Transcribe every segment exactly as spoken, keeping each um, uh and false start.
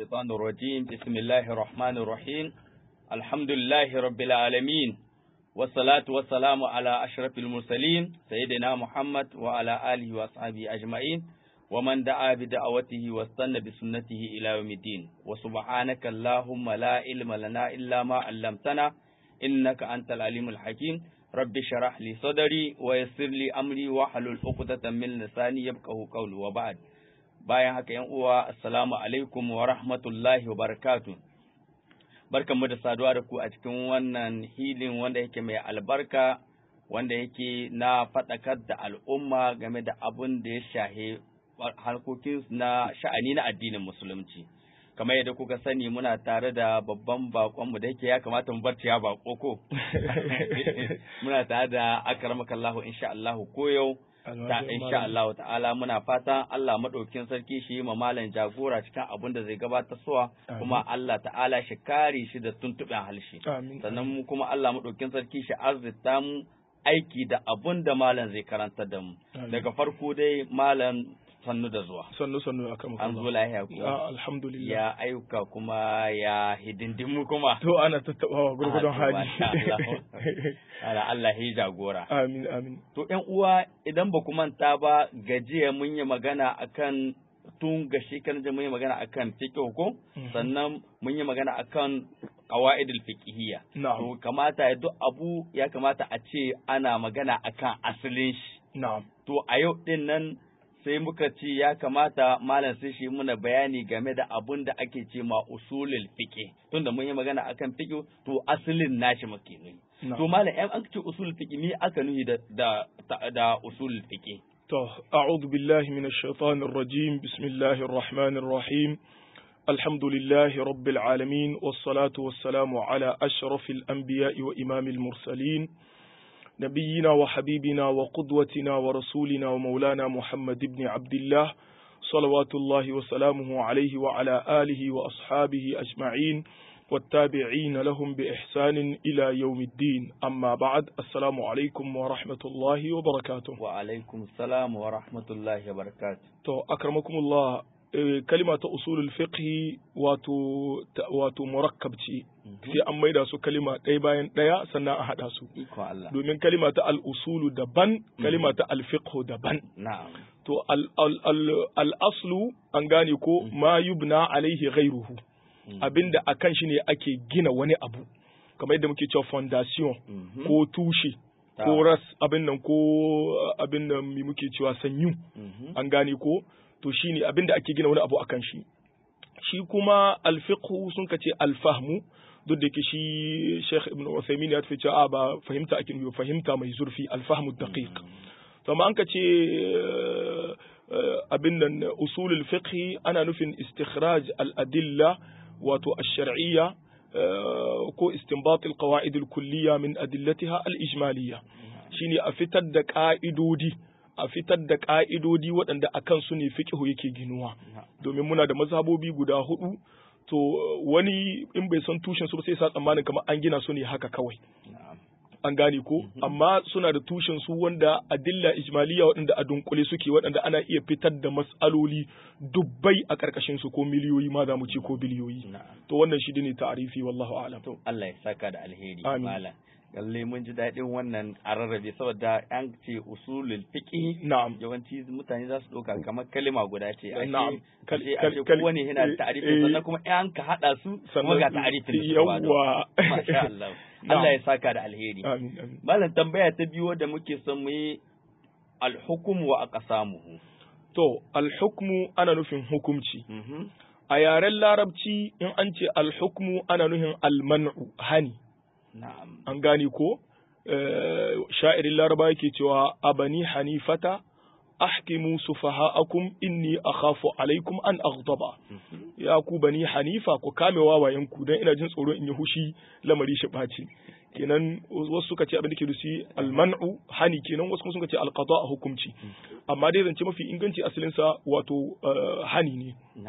الشيطان الرجيم بسم الله الرحمن الرحيم الحمد لله رب العالمين والصلاة والسلام على أشرف المرسلين سيدنا محمد وعلى آله وأصحابه أجمعين ومن دعا بدعوته واستنى بسنته إلى يوم الدين وسبحانك اللهم لا علم لنا إلا ما علمتنا إنك أنت العليم الحكيم رب اشرح لي صدري ويسر لي أمري واحلل عقدة من لساني يفقهوا قولي وبعد bayan haka yan uwa assalamu alaikum wa rahmatullahi wa barakatuh barkanmu da saduwa da ku a cikin wannan hilin wanda yake mai albarka wanda yake na faɗakar da al'umma game da abun da ya shahe harkokin na sha'ani na addinin musulunci kamar yadda kuka sani muna tare da babban bakonmu da yake ya kamata mu barci ya bako ko muna tare da akramakallahu insha Allah koyau ta insha Allah ta'ala muna fata Allah madaukin sarki shi ma malam jagora cikin abin da zai gabatar suwa kuma Allah ta'ala shi kare shi da tuntuɓen halshi sannan mu kuma Allah madaukin sarki shi arzita mu aiki da abin da malam zai karanta da mu daga farko dai malam sannu da zuwa sannu sannu akan an zo lahiya ku alhamdulillah ya ayyuka kuma ya hidindimu kuma to ana tattabawa gurgudun hali Allah Allah ya jagora amin amin to ƴan uwa idan ba ku manta ba gajiya mun yi magana akan tun ga shekaran da mun yi magana akan fiqh ko sannan mun yi magana akan qawaidul fiqhiyya to kamata ya duk abu ya kamata a ce ana magana akan asalin shi na'am to a yau din nan sai muka ce ya kamata malam sai shi muna bayani game da abun da ake ce ma usulul fiqh tunda mun yi magana akan fiqh to asalin nashi muke nuni to malam ɗan an ce usulul fiqh me aka nuni da da da usulul fiqh to a'udhu billahi minash shaitanir rajim bismillahir rahmanir rahim alhamdulillahi rabbil alamin was salatu was salamu ala ashrafil anbiya'i wa imamil mursalin نبينا وحبيبنا وقدوتنا ورسولنا ومولانا محمد بن عبد الله صلوات الله وسلامه عليه وعلى آله وأصحابه أجمعين والتابعين لهم بإحسان إلى يوم الدين أما بعد السلام عليكم ورحمة الله وبركاته وعليكم السلام ورحمة الله وبركاته تو أكرمكم الله kalima ta usulul fiqhi wato wato murakkab ce sai an maida su kalima ɗaya bayan ɗaya sannan a haɗa su domin kalima ta al-usulu daban kalima ta al-fiqhu daban to al-aslu an gane ko ma yubna alaihi ghairuhu abinda akan shi ne ake gina wani abu kamar yadda muke cewa foundation ko tushe ko ras abin nan ko abin nan muke cewa sanyu an gane ko to shine abin da ake gina wani abu akan shi shi kuma alfiqhu sun kace alfahmu duk da yake shi Sheikh Ibn Uthaymeen ya tafi cewa ba fahimta ake nufi fahimta mai zurfi alfahmu daqiq to amma an kace abin nan usulul fiqh ana nufin istikhraj al-adilla wato ash-shar'iyya ko istinbat al-qawaid al-kulliyya min adillatiha al-ijmaliyya shine a fitar da ka'idodi a fitar da ƙa'idodi waɗanda a kansu ne fiƙihu yake ginuwa domin muna da mazhabobi guda hudu to wani in bai san tushen su sai sa tsammanin kamar an gina su ne haka kawai an gane ko amma suna da tushen su wanda adilla ijmaliya waɗanda a dunkule suke waɗanda ana iya fitar da matsaloli dubbai a ƙarƙashin su ko miliyoyi ma za mu ce ko biliyoyi to wannan shi ne ta'arifi wallahu a'lam to Allah ya saka da alheri malam lalle mun ji daɗin wannan a rarrabe saboda an ce usulul fiqh na'am yawanci mutane za su ɗauka kamar kalima guda ce na'am ashe kowane yana da ta'arifi sannan kuma in ka haɗa su kuma ga ta'arifin su yawa masha Allah Allah ya saka da alheri amin amin malam tambaya ta biyo da muke son mu yi al-hukm wa aqsamuhu to al-hukmu ana nufin hukumci a yaren larabci in an ce al-hukmu ana nufin al-man'u hani an gane ko sha'irin laraba yake cewa abani hanifata ahkimu sufaha'akum inni akhafu alaikum an aghdaba ya ku bani hanifa ku kame wawayen ku dan ina jin tsoro in yi hushi lamari shi baci kenan wasu suka ce abin da ke dusi alman'u hani kenan wasu kuma suka ce alqada hukumci amma dai zance mafi inganci asalin sa wato hani ne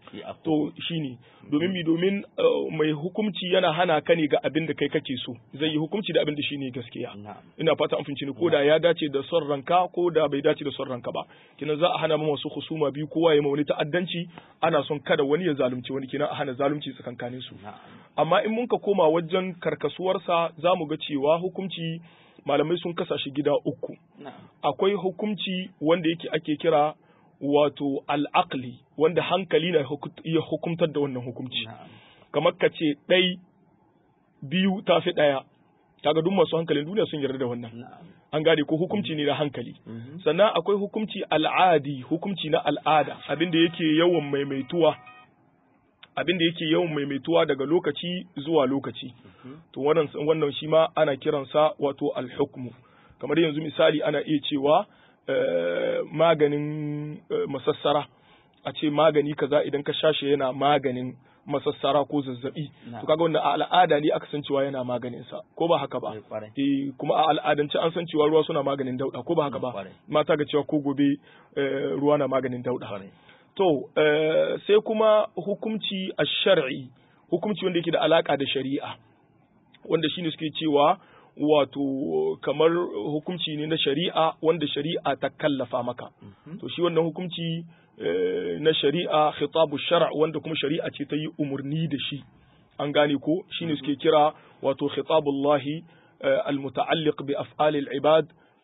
to shine domin mi domin mai hukunci yana hana ka ne ga abin da kai kake so zai yi hukunci da abin da shine gaskiya ina fata an fahimci ne ko da ya dace da son ranka ko da bai dace da son ranka ba kina za a hana mu wasu husuma biyu kowa ya wani ta'addanci ana son kada wani ya zalunci wani kina a hana zalunci tsakankanin su amma in mun ka koma wajen karkasuwarsa za mu ga cewa hukunci malamai sun kasa shi gida uku akwai hukunci wanda yake ake kira wato al'aqli wanda hankali na iya hukumtar da wannan hukunci kamar ka ce ɗai biyu ta fi ɗaya kaga duk masu hankalin duniya sun yarda da wannan an gane ko hukunci ne na hankali sannan akwai hukunci al'adi hukunci na al'ada abinda yake yawan maimaituwa abinda yake yawan maimaituwa daga lokaci zuwa lokaci to wannan wannan shi ma ana kiransa wato al-hukmu kamar yanzu misali ana iya cewa maganin masassara a ce magani kaza idan ka shashe yana maganin masassara ko zazzabi to kaga wannan a al'ada ne aka san cewa yana maganin sa ko ba haka ba eh kuma a al'adance an san cewa ruwa suna maganin dauda ko ba haka ba mata ga cewa ko gobe ruwa na maganin dauda to sai kuma hukunci ash-shar'i hukunci wanda yake da alaka da shari'a wanda shine suke cewa wato kamar hukunci ne na shari'a wanda shari'a ta kallafa maka to shi wannan hukunci na shari'a khitabu shar' wanda kuma shari'a ce ta yi umurni da shi an gane ko shine suke kira wato khitabullahi almuta'alliq bi af'alil ibad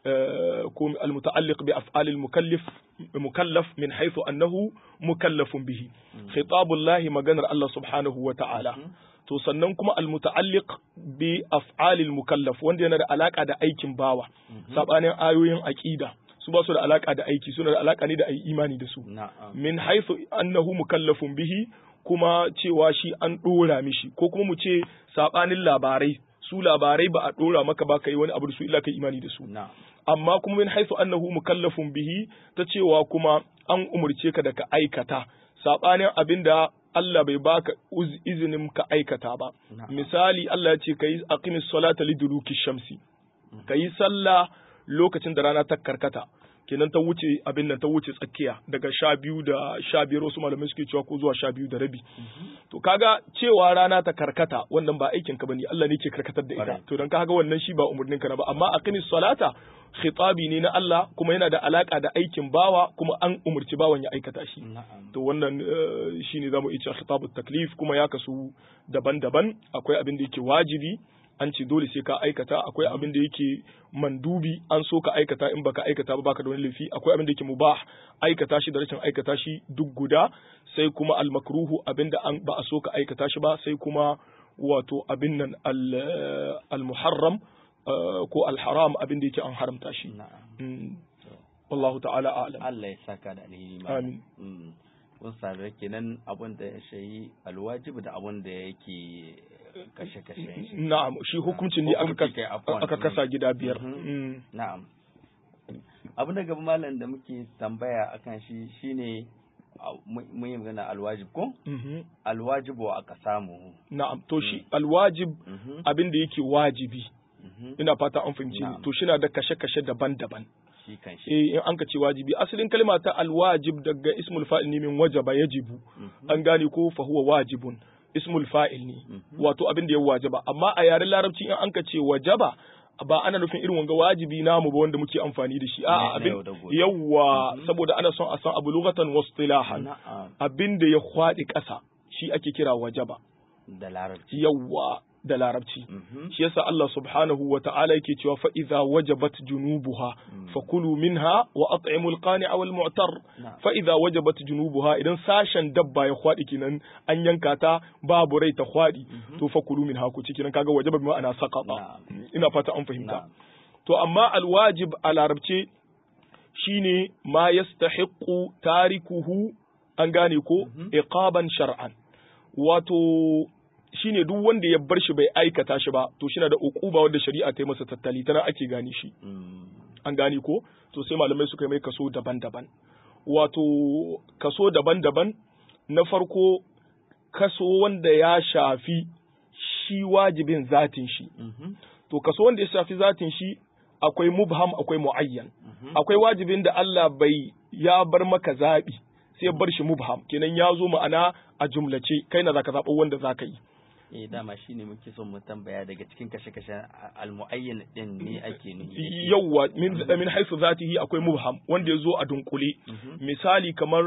ko almuta'alliq bi af'alil mukallaf mukallaf min haythu annahu mukallafun bihi khitabullahi maganar Allah subhanahu wa ta'ala to sannan kuma almuta'alliq bi af'alil mukallaf wanda yana da alaka da aikin bawa sabanin ayoyin aqida su ba su da alaka da aiki suna da alaka ne da ayi imani da su min haythu annahu mukallafun bihi kuma cewa shi an dora mishi ko kuma mu ce sabanin labarai su labarai ba a dora maka ba kai wani abu da su illa kai imani da su amma kuma min haythu annahu mukallafun bihi ta cewa kuma an umurce ka da ka aikata sabanin abinda Allah bai baka izinin ka aikata ba misali Allah ya ce kai aqimis salata liduluki shamsi kai sallah lokacin da rana ta karkata kenan ta wuce abin nan ta wuce tsakiya daga sha biyu da sha biyar wasu malamai suke cewa ko zuwa sha biyu da rabi to kaga cewa rana ta karkata wannan ba aikin ka bane Allah ne ke karkatar da ita to dan kaga wannan shi ba umurnin ka ba amma aqimis salata khitabi ne na Allah kuma yana da alaka da aikin bawa kuma an umurci bawan ya aikata shi to wannan shine zamu iya cewa khitabut taklif kuma ya kasu daban-daban akwai abin da yake wajibi an ce dole sai ka aikata akwai abin da yake mandubi an so ka aikata in baka aikata ba baka da wani laifi akwai abin da yake mubah aikata shi da rashin aikata shi duk guda sai kuma al makruhu abin da an ba a so ka aikata shi ba sai kuma wato abin nan al muharram ko al haram abin da yake an haramta shi wallahu ta'ala a'lam Allah ya saka da alheri amin kun sanar kenan abin da ya shayi alwajibi da abin da yake kashe-kashe shi. Na'am, shi hukuncin ne aka kasa gida biyar. Na'am. Abin da gaba malam da muke tambaya akan shi shine mun yi magana alwajib ko? Alwajibu aka samu. Na'am, to shi alwajib abin da yake wajibi. Ina fata an fahimci ni. To shi na da kashe-kashe daban-daban. Shi kan shi. Eh in an ka ce wajibi asalin kalma ta alwajib daga ismul fa'il ne min wajaba yajibu. An gane ko fa huwa wajibun. Ismul fa'il ne, wato abin da ya wajaba, amma a yaren larabci in an ka ce wajaba ba ana nufin irin wanga wajibi namu ba wanda muke amfani da shi, a'a abin yawa saboda ana son a san abu lughatan wa istilahan abin da ya kwadi ƙasa shi ake kira wajaba da larabci. Yawa da larabci. Shi yasa Allah subhanahu wa ta'ala yake cewa fa idza wajabat junubuha fakulu minha wa at'imu al-qani'a wal mu'tar. Fa idza wajabat junubuha idan sashen dabba ya kwadi kinan an yanka ta babu rai ta kwadi to fakulu minha ku cikin kaga wajaba bi ma'ana saqata. Ina fata an fahimta. To amma al-wajib a larabce shine ma yastahiqqu tarikuhu an gane ko iqaban shar'an. Wato shine duk wanda ya bar shi bai aikata shi ba to shi na da uquba wanda shari'a ta yi masa tattali tana ake gane shi an gane ko to sai malamai suka yi mai kaso daban-daban wato kaso daban-daban na farko kaso wanda ya shafi shi wajibin zatin shi to kaso wanda ya shafi zatin shi akwai mubham akwai muayyan akwai wajibin da Allah bai ya bar maka zabi sai ya bar shi mubham kenan ya zo ma'ana a jumlace kai na zaka zaɓa wanda zaka yi eh dama shine muke son mu tambaya daga cikin kashe-kashen al-muayyan din ne ake nufi yawa min min haythu zatihi akwai mubham wanda ya zo a dunkule misali kamar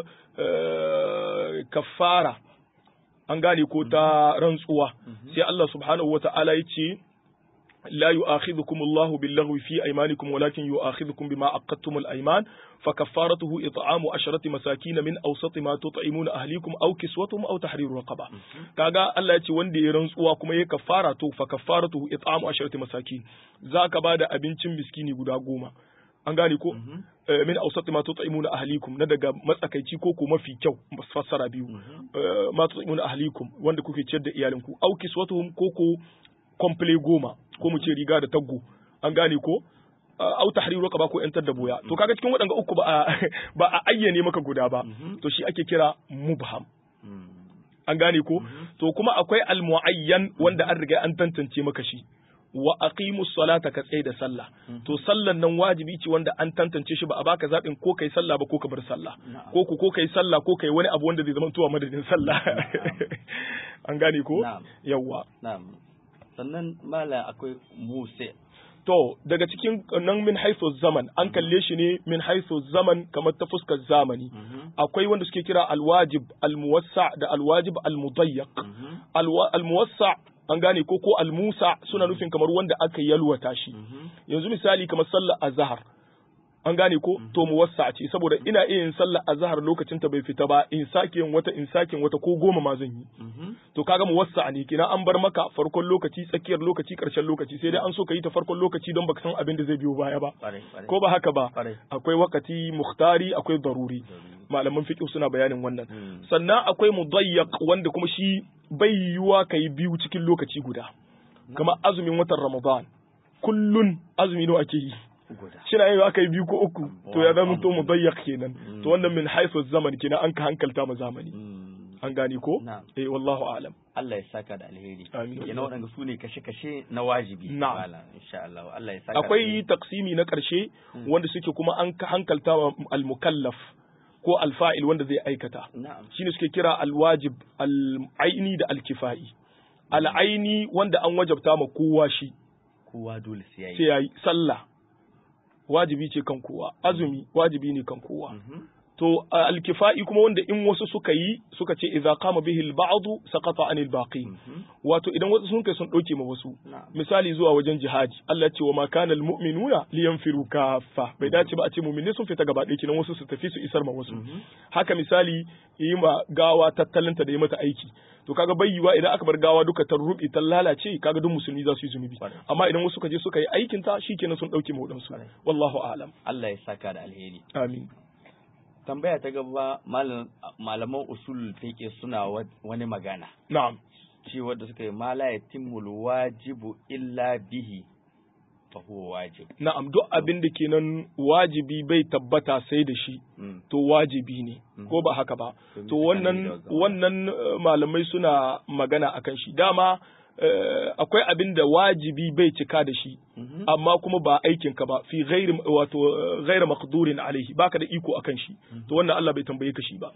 kafara an gane ko ta rantsuwa sai Allah subhanahu wata'ala ya ce لا يؤاخذكم الله باللغو في أيمانكم ولكن يؤاخذكم بما عقدتم الأيمان فكفارته إطعام عشرة مساكين من أوسط ما تطعمون أهليكم أو كسوتهم أو تحرير رقبة كاغا الله يتي وندي رنسوا كما يي كفارته فكفارته إطعام عشرة مساكين ذاك بعد abincin miskini guda goma an gane ko min awsat ma tut'imuna ahlikum na daga matsakaici ko ko mafi kyau fassara biyu ma tut'imuna ahlikum wanda kuke ciyar da iyalinku au kiswatuhum ko ko komple goma ko mu ce riga da taggo an gane ko au tahriru raqaba ko yantar da boya to kaga cikin waɗanga uku ba a ba a ayyane maka guda ba to shi ake kira mubham an gane ko to kuma akwai almuayyan wanda an riga an tantance maka shi wa aqimus salata ka tsaye da sallah to sallan nan wajibi ce wanda an tantance shi ba a baka zabin ko kai sallah ba ko ka bar sallah ko ku ko kai sallah ko kai wani abu wanda zai zama tuwa madadin sallah an gane ko yawa na'am sannan mala akwai muse to daga cikin nan min haithu zaman an kalle shi ne min haithu zaman kamar ta fuskar zamani akwai wanda suke kira alwajib almuwassa da alwajib almudayyaq almuwassa an gane ko ko almusa suna nufin kamar wanda aka yalwata shi yanzu misali kamar sallar azhar an gane ko to muwassa ce saboda ina iya yin sallar azhar lokacin ta bai fita ba in sake yin wata in sake wata ko goma ma zan yi to kaga muwassa ne kina an bar maka farkon lokaci tsakiyar lokaci karshen lokaci sai dai an so ka yi ta farkon lokaci don baka san abin da zai biyo baya ba ko ba haka ba akwai wakati muhtari akwai daruri malaman fiqh suna bayanin wannan sannan akwai mudayyaq wanda kuma shi bai yiwa kai biyu cikin lokaci guda kamar azumin watan ramadan kullun azumi ne ake yi shina yau aka yi biyu ko uku to ya zama to mudayyaq kenan to wannan min haifu zaman kenan an ka hankalta ma zamani an gani ko eh wallahu a'lam Allah ya saka da alheri yana wadanda su ne kashe-kashe na wajibi wala insha Allah Allah ya saka akwai taqsimi na karshe wanda suke kuma an ka hankalta ma al-mukallaf ko al-fa'il wanda zai aikata shine suke kira al-wajib al-aini da al-kifai al-aini wanda an wajabta ma kowa shi kowa dole sai yayi sai yayi sallah wajibi ce kan kowa azumi wajibi ne kan kowa to alkifa'i kuma wanda in wasu suka yi suka ce idza qama bihi al-ba'd saqata anil baqi wato idan wasu sun kai sun dauke ma wasu misali zuwa wajen jihadi Allah ya ce wa ma kana al-mu'minuna liyanfiru kaffa bai dace ba a ce mu'mini sun fita gaba ɗaya kinan wasu su tafi su isar ma wasu haka misali yi ma gawa tattalinta da yi mata aiki to kaga bayyuwa idan aka bar gawa duka ta rubi ta lalace kaga duk musulmi za su yi zunubi amma idan wasu suka je suka yi aikin ta shikenan sun dauke mu wadansu wallahu a'lam Allah ya saka da alheri amin tambaya ta gaba malaman usul fiqh suna wani magana na'am cewa da suka yi mala yatimul wajibu illa bihi fa huwa wajib na'am duk abin da kenan wajibi bai tabbata sai da shi to wajibi ne ko ba haka ba to wannan wannan malamai suna magana akan shi dama akwai abin da wajibi bai cika da shi amma kuma ba aikin ka ba fi ghairi wato ghairi maqdurin alaihi baka da iko akan shi to wannan Allah bai tambaye ka shi ba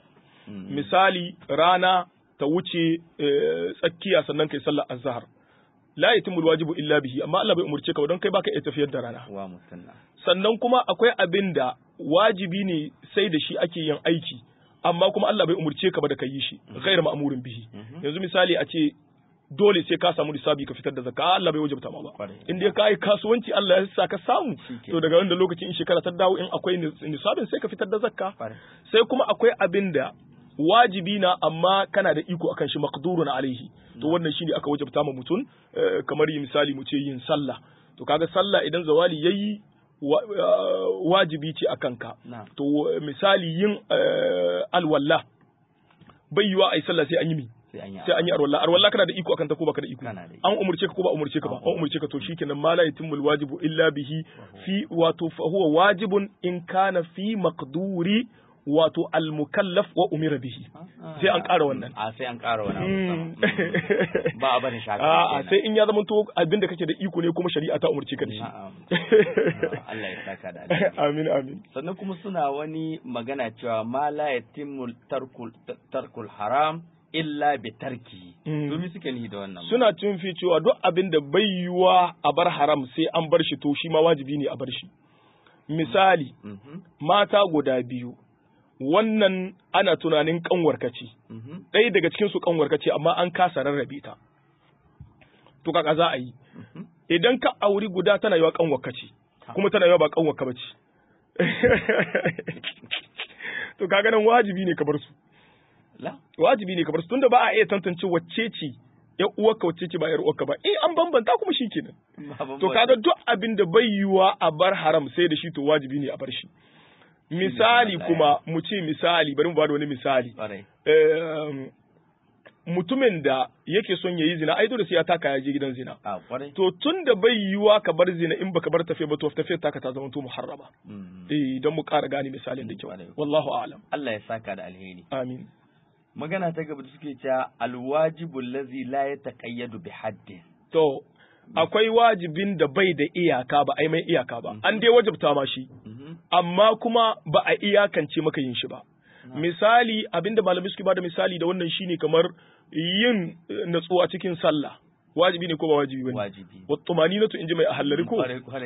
misali rana ta wuce tsakiya sannan kai sallar azhar la yatimul wajibu illa bihi amma Allah bai umurce ka don kai baka iya tafiyar da rana wa musanna sannan kuma akwai abin da wajibi ne sai da shi ake yin aiki amma kuma Allah bai umurce ka ba da kai yi shi ghairu ma'murin bihi yanzu misali a ce dole sai ka samu lissafi ka fitar da zakka Allah bai wajabta ma ba in dai ka yi kasuwanci Allah ya sa ka samu to daga wanda lokacin in shekara ta dawo in akwai nisabin sai ka fitar da zakka sai kuma akwai abin da wajibi na amma kana da iko akan shi maqdurun alaihi to wannan shine aka wajabta ma mutum kamar yi misali mu ce yin sallah to kaga sallah idan zawali yayi wajibi ce akan ka to misali yin alwala bai yiwa ai sallah sai an yi mi sai an yi arwalla arwalla kana da iko akan ta ko baka da iko an umurce ka ko ba umurce ka ba an umurce ka to shikenan ma la yatimul wajibu illa bihi fi wato fa huwa wajibun in kana fi maqduri wato al-mukallaf wa umira bihi sai an ƙara wannan a sai an ƙara wannan ba a bari shaka a sai in ya zama to abin da kake da iko ne kuma shari'a ta umurce ka da shi Allah ya saka da amin amin sannan kuma suna wani magana cewa ma la yatimmu tarkul tarkul haram illa bi tarki domin suke ni da wannan suna cin fi cewa duk abin da bai yiwa a bar haram sai an bar shi to shi ma wajibi ne a bar shi misali mata guda biyu wannan ana tunanin kanwarka ce ɗaya daga cikin su kanwarka ce amma an kasa rarrabe ta to kaka za a yi idan ka auri guda tana yawa kanwarka ce kuma tana yawa ba kanwarka ba ce to kaga nan wajibi ne ka bar su wajibi ne ka bar su tunda ba a iya tantance wacce ce ya uwarka wacce ce ba yar uwarka ba eh an bambanta kuma shikenan to kaga duk abin da bai yiwa a bar haram sai da shi to wajibi ne a bar shi misali kuma mu ce misali bari mu bada wani misali mutumin da yake son yayi zina ai dole sai ya taka ya je gidan zina to tun da bai yiwa ka bar zina in baka bar tafe ba to tafe taka ta zama to muharrama eh dan mu ƙara gane misalin da kyau wallahu a'lam Allah ya saka da alheri amin magana ta gaba da suke cewa alwajibu allazi la yataqayyadu bi haddin to akwai wajibin da bai da iyaka ba ai mai iyaka ba an dai wajibta ma shi amma kuma ba a iyakance maka yin shi ba misali abinda malamai suke bada misali da wannan shine kamar yin natsuwa cikin sallah wajibi ne ko ba wajibi bane wajibi wa tumaninatu inji mai ahallari ko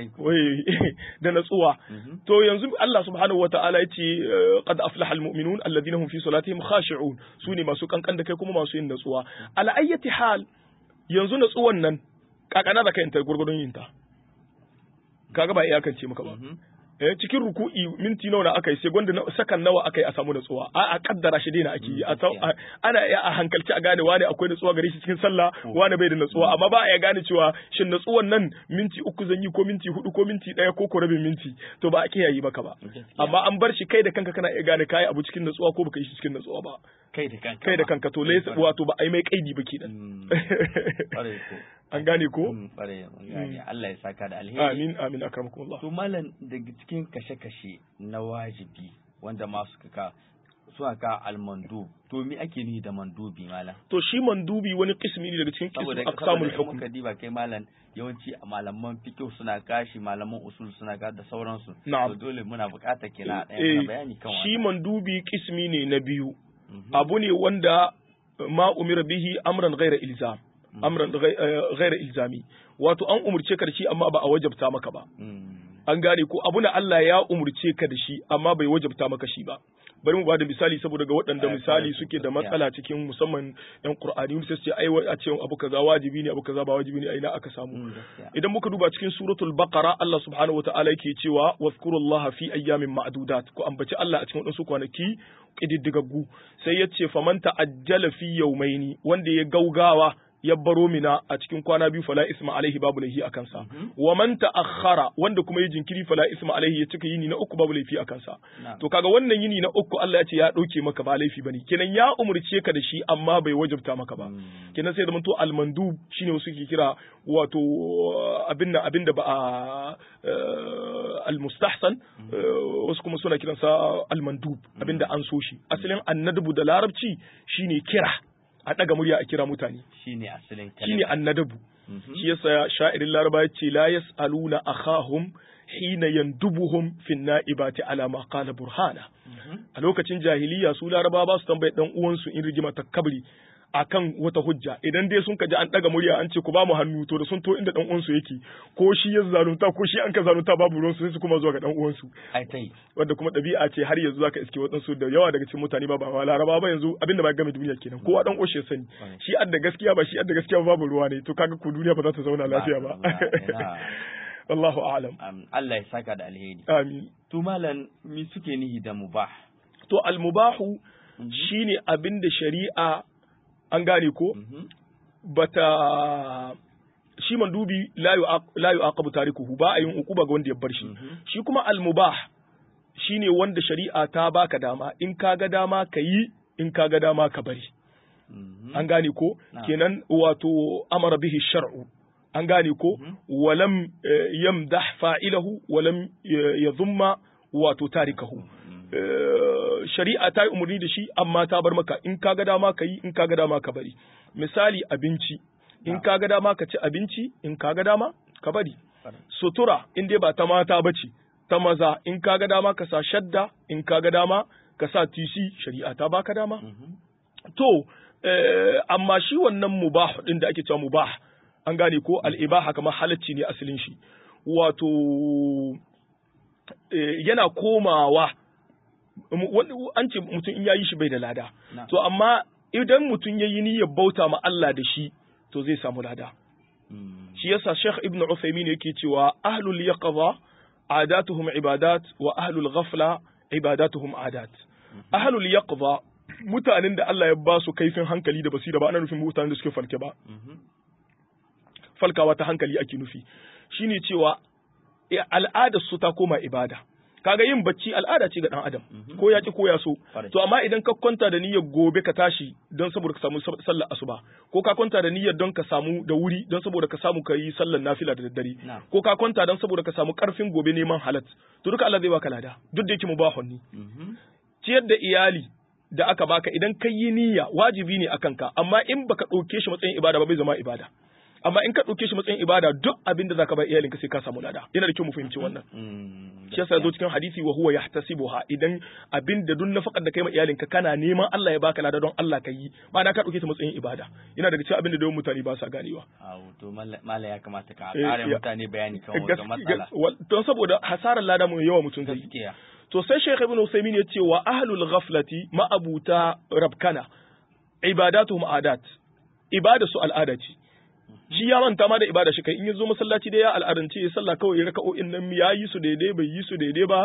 da natsuwa to yanzu Allah subhanahu wataala yace qad aflaha almu'minun alladhina hum fi salatihim khashi'un sune masu kankan da kai kuma masu yin natsuwa ala ayyati hal yanzu natsuwan nan kakana da kai ta gurgurdun yin ta kaga ba iyakance maka ba eh cikin ruku'i minti nawa na akai sai gwanda sakan nawa akai a samu natsuwa a a kaddara shi dai na ake yi ana iya a hankalci a gane wani akwai natsuwa gare shi cikin sallah wani bai da natsuwa amma ba a iya gane cewa shin natsuwan nan minti uku zan yi ko minti hudu ko minti daya ko ko rabin minti to ba a kiyaye maka ba amma an bar shi kai da kanka kana iya gane kai abu cikin natsuwa ko baka yi shi cikin natsuwa ba kai da kanka kai da kanka to laysa wato ba ai mai kaidi ba kenan an gane ko Allah ya saka da alheri amin amin akramakumullah to malam daga cikin kashe-kashe na wajibi wanda masu kaka suna ka almandu to me ake ni da mandubi malam to shi mandubi wani kismi ne daga cikin kismi aqsamul hukm saboda diba kai malam yawanci malaman fiqh suna kashi malaman usul suna ka da sauransu to dole muna bukata kina ɗaya bayani kan wannan shi mandubi kismi ne na biyu abu ne wanda ma umira bihi amran ghayra ilzam amran ghayra ilzami wato an umurce ka da shi amma ba a wajabta maka ba an gane ko abu na Allah ya umurce ka da shi amma bai wajabta maka shi ba bari mu bada misali saboda ga waɗanda misali suke da matsala cikin musamman yan Qur'ani sai su ce ai a ce abu kaza wajibi ne abu kaza ba wajibi ne ai na aka samu idan muka duba cikin suratul baqara Allah subhanahu wataala yake cewa wazkurullaha fi ayyamin ma'dudat ko ambaci Allah a cikin wadansu kwanaki kididdigaggu sai yace faman ta'ajjala fi yawmaini wanda ya gaugawa ya baro mina a cikin kwana biyu fala isma alaihi babu laifi akan sa wa man ta'akhkhara wanda kuma ya jinkiri fala isma alaihi ya cika yini na uku babu laifi akan sa to kaga wannan yini na uku Allah ya ce ya dauke maka ba laifi bane kenan ya umurce ka da shi amma bai wajibta maka ba kenan sai da mun to almandub shine wasu ke kira wato abinda abinda ba a almustahsan wasu kuma suna kiransa almandub abinda an so shi asalin annadbu da larabci shine kira a ɗaga murya a kira mutane shine asalin kalma shine annadabu shi yasa sha'irin laraba yace la yasaluna akhahum hina yandubuhum fi naibati ala ma qala burhana a lokacin jahiliya su laraba ba su tambaye dan uwansu in rigima ta kabri akan wata hujja idan dai sun kaji an daga murya an ce ku ba mu hannu to da sun to inda dan uwansu yake ko shi ya zalunta ko shi an ka zalunta babu ruwan su sai su kuma zuwa ga dan uwansu ai tai wanda kuma dabi'a ce har yanzu zaka iske wadansu da yawa daga cikin mutane ba ba laraba ba yanzu abinda ba game duniya kenan kowa dan oshe sani shi adda gaskiya ba shi adda gaskiya babu ruwa ne to kaga ku duniya ba za ta zauna lafiya ba wallahu a'lam Allah ya saka da alheri amin to malan mi suke nihi da mubah to al mubahu shine abinda shari'a an gane ko bata shi mandubi la yu'aqabu tarikuhu ba a yin uquba ga wanda ya bar shi shi kuma al-mubah shine wanda shari'a ta baka dama in kaga dama kayi in kaga dama ka bari an gane ko kenan wato amara bihi shar'u an gane ko walam yamdah fa'ilahu walam yadhumma wato tarikahu shari'a ta yi umarni da shi amma ta bar maka in ka ga dama ka yi in ka ga dama ka bari misali abinci in ka ga dama ka ci abinci in ka ga dama ka bari sutura in dai ba ta mata bace ta maza in ka ga dama ka sa shadda in ka ga dama ka sa tisi shari'a ta baka dama to amma shi wannan mubah din da ake cewa mubah an gane ko al-ibaha kamar halacci ne asalin shi wato yana komawa an ce mutum in yayi shi bai da lada to amma idan mutum yayi niyyar bauta ma Allah da shi to zai samu lada shi yasa Sheikh Ibn Uthaymeen yake cewa ahlul yaqza adatuhum ibadat wa ahlul ghafla ibadatuhum adat ahlul yaqza mutanen da Allah ya ba su kaifin hankali da basira ba ana nufin mutanen da suke falke ba falkawa ta hankali ake nufi shine cewa al'adar su ta koma ibada kaga yin bacci al'ada ce ga dan adam ko ya ki ko ya so to amma idan ka kwanta da niyyar gobe ka tashi don saboda ka samu sallar asuba ko ka kwanta da niyyar don ka samu da wuri don saboda ka samu ka yi sallar nafila da daddare ko ka kwanta don saboda ka samu karfin gobe neman halat to duka Allah zai baka lada duk da yake mubahun ne ciyar da iyali da aka baka idan ka yi niyya wajibi ne akan ka amma in baka ɗauke shi matsayin ibada ba bai zama ibada amma in ka ɗauke shi matsayin ibada duk abin da zaka ba iyalinka sai ka samu lada yana da kyau mu fahimci wannan shi yasa zo cikin hadisi wa huwa yahtasibuha idan abin da duk nafaqar da kai ma iyalinka kana neman Allah ya baka lada don Allah ka yi ma'ana ka ɗauke ta matsayin ibada yana daga cikin abin da dole mutane ba sa ganewa to malla ya kamata ka ƙara mutane bayani kan wannan matsala don saboda hasarar lada mu yawa mutum zai to sai Sheikh Ibn Usaymin ya ce wa ahlul ghaflati ma'abuta rabkana ibadatuhum adat ibada su al'ada ce shi ya manta ma da ibada shi kai in ya zo masallaci da ya al'adance ya sallah kawai ya raka'o'in nan ya yi su daidai bai yi su daidai ba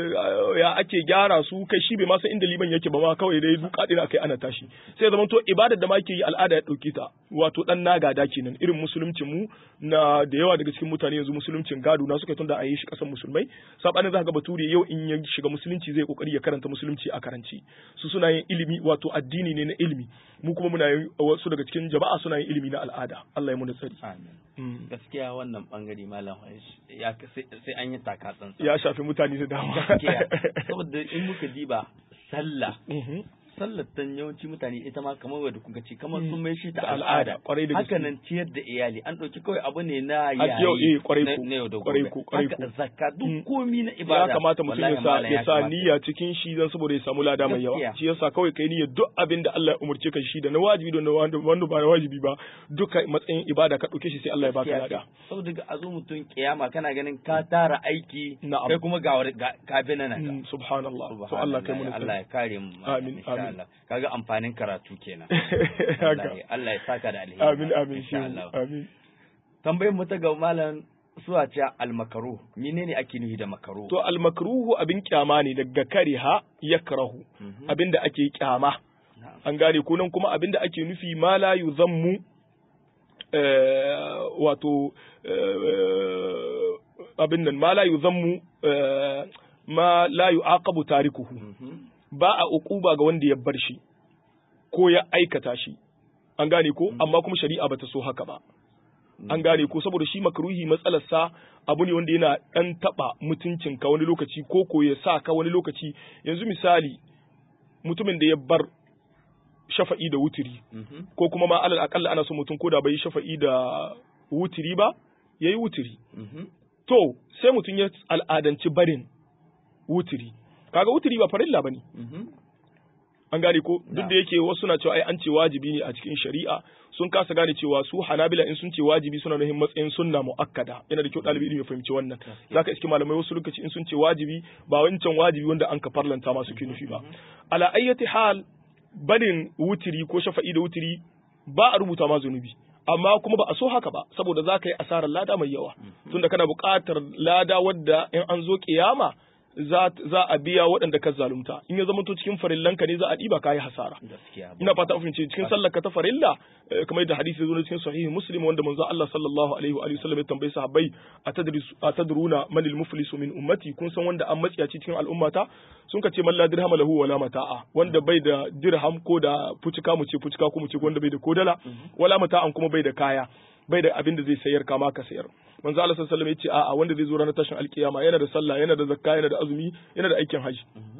ya ake gyara su kai shi bai ma san inda liman yake ba ma kawai dai duka dina kai ana tashi sai zaman to ibadar da ma ke yi al'ada ya dauke ta wato dan nagada kenan irin musuluncin mu na da yawa daga cikin mutane yanzu musuluncin gado na suka tunda a yi shi kasan musulmai sabanin zaka ga bature yau in ya shiga musulunci zai kokari ya karanta musulunci a karanci su suna yin ilimi wato addini ne na ilimi mu kuma muna yin wasu daga cikin jama'a suna yin ilimi na al'ada Allah ya mu tsari. Amin. Gaskiya wannan bangare malam ya sai an yi taka tsantsan. Ya shafi mutane da dama. Gaskiya saboda in muka diba sallah. Sallar tan yawanci mutane ita ma kamar wadda kuka ce kamar sun mai shi ta al'ada. Haka nan ciyar da iyali an ɗauki kawai abu ne na yayi na yau da gobe. Haka zakka duk komi na ibada. Ya kamata mutum ya sa ya sa niyya cikin shi dan saboda ya samu lada mai yawa. Shi yasa kawai kai niyya duk abin da Allah ya umurce ka shi da na wajibi da wanda ba na wajibi ba duka matsayin ibada ka ɗauke shi sai Allah ya baka lada. Saboda ga azu mutum kiyama kana ganin ka tara aiki kai kuma ga ka bi nan. Subhanallah. To Allah kai mu Allah ya kare mu. Amin. Allah kaga amfanin karatu kenan Allah ya saka da alheri amin amin shi amin tambayar mu ta ga malam suwa ce almakaruh menene ake nufi da makaruh to almakruhu abin kyama ne daga kariha yakrahu abinda ake kyama an gane ko nan kuma abinda ake nufi ma la yuzammu wato abin nan ma la yuzammu ma la yu'aqabu tarikuhu ba a uquba ga wanda ya bar shi ko ya aikata shi an gane ko amma kuma shari'a bata so haka ba an gane ko saboda shi makruhi matsalar sa abu ne wanda yana dan taba mutuncin ka wani lokaci ko ko ya sa ka wani lokaci yanzu misali mutumin da ya bar shafa'i da wutiri ko kuma ma alal akalla ana so mutum ko da bai shafa'i da wutiri ba yayi wutiri to sai mutum ya al'adanci barin wutiri kaga wutiri ba farilla bane an gane ko duk da yake wasu na cewa ai an ce wajibi ne a cikin shari'a sun kasa gane cewa su Hanabila in sun ce wajibi suna nufin matsayin sunna muakkada yana da kyau dalibi ilimi ya fahimci wannan zaka iske malamai wasu lokaci in sun ce wajibi ba wancan wajibi wanda an ka farlanta ma suke nufi ba ala ayyati hal barin wutiri ko shafa'i da wutiri ba a rubuta ma zunubi amma kuma ba a so haka ba saboda zaka yi asarar lada mai yawa tunda kana buƙatar lada wadda in an zo kiyama za a biya waɗanda ka zalunta in ya zama to cikin farillanka ne za a ɗiba kayi hasara ina fata afin ce cikin sallar ka ta farilla kamar da hadisi zo cikin sahihi muslim wanda manzo Allah sallallahu alaihi wa sallam ya tambayi sahabbai atadruna man al-muflisu min ummati kun san wanda an matsiyaci cikin al'ummata sun ka ce man la dirham lahu wala mata'a wanda bai da dirham ko da fucika mu ce fucika ko mu ce wanda bai da kodala wala mata'an kuma bai da kaya bai da abin da zai sayar kama ka sayar manzo Allah sallallahu alaihi wasallam ya ce a'a wanda zai zo ranar tashin alkiyama yana da sallah yana da zakka yana da azumi yana da aikin haji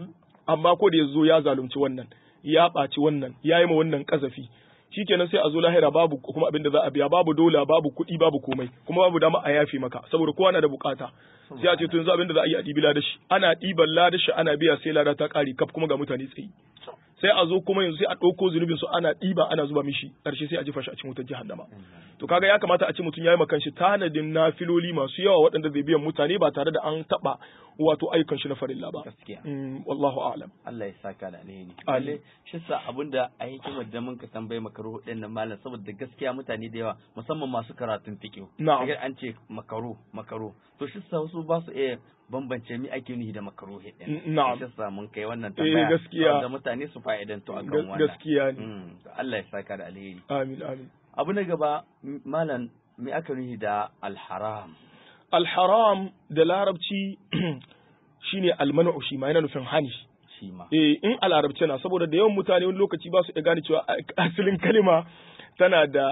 amma ko da yazo ya zalunci wannan ya ɓaci wannan ya yi ma wannan kazafi shikenan sai a zo lahira babu kuma abin da za a biya babu dola babu kuɗi babu komai kuma babu dama a yafe maka saboda kowa na da bukata sai a ce to yanzu abin da za a yi a ɗibi ladashi ana ɗiban ladashi ana biya sai lada ta ƙari kaf kuma ga mutane tsayi sai a zo kuma yanzu sai a ɗauko zunubin su ana ɗiba ana zuba mishi ƙarshe sai a jefa shi a cikin wutar jahannama to kaga ya kamata a ce mutum yayi makan shi tanadin nafiloli masu yawa waɗanda zai biyan mutane ba tare da an taɓa wato ayyukan shi na farilla ba gaskiya wallahu a'lam Allah ya saka da alheri alle shi sa abinda a hikimar da mun ka tambaye makaru din nan malam saboda gaskiya mutane da yawa musamman masu karatun fiqh kaga an ce makaru makaru to shi sa wasu ba su iya bambance mi ake nuhi da makaruhi din na'am shi sa mun kai wannan tambaya gaskiya da mutane su fa'idantu akan wannan gaskiya ne Allah ya saka da alheri amin amin abu na gaba malam me aka nuhi da alharam alharam da larabci shine almanu shi ma yana nufin hani shi ma eh in a larabci na saboda da yawan mutane wani lokaci ba su iya gane cewa asalin kalima tana da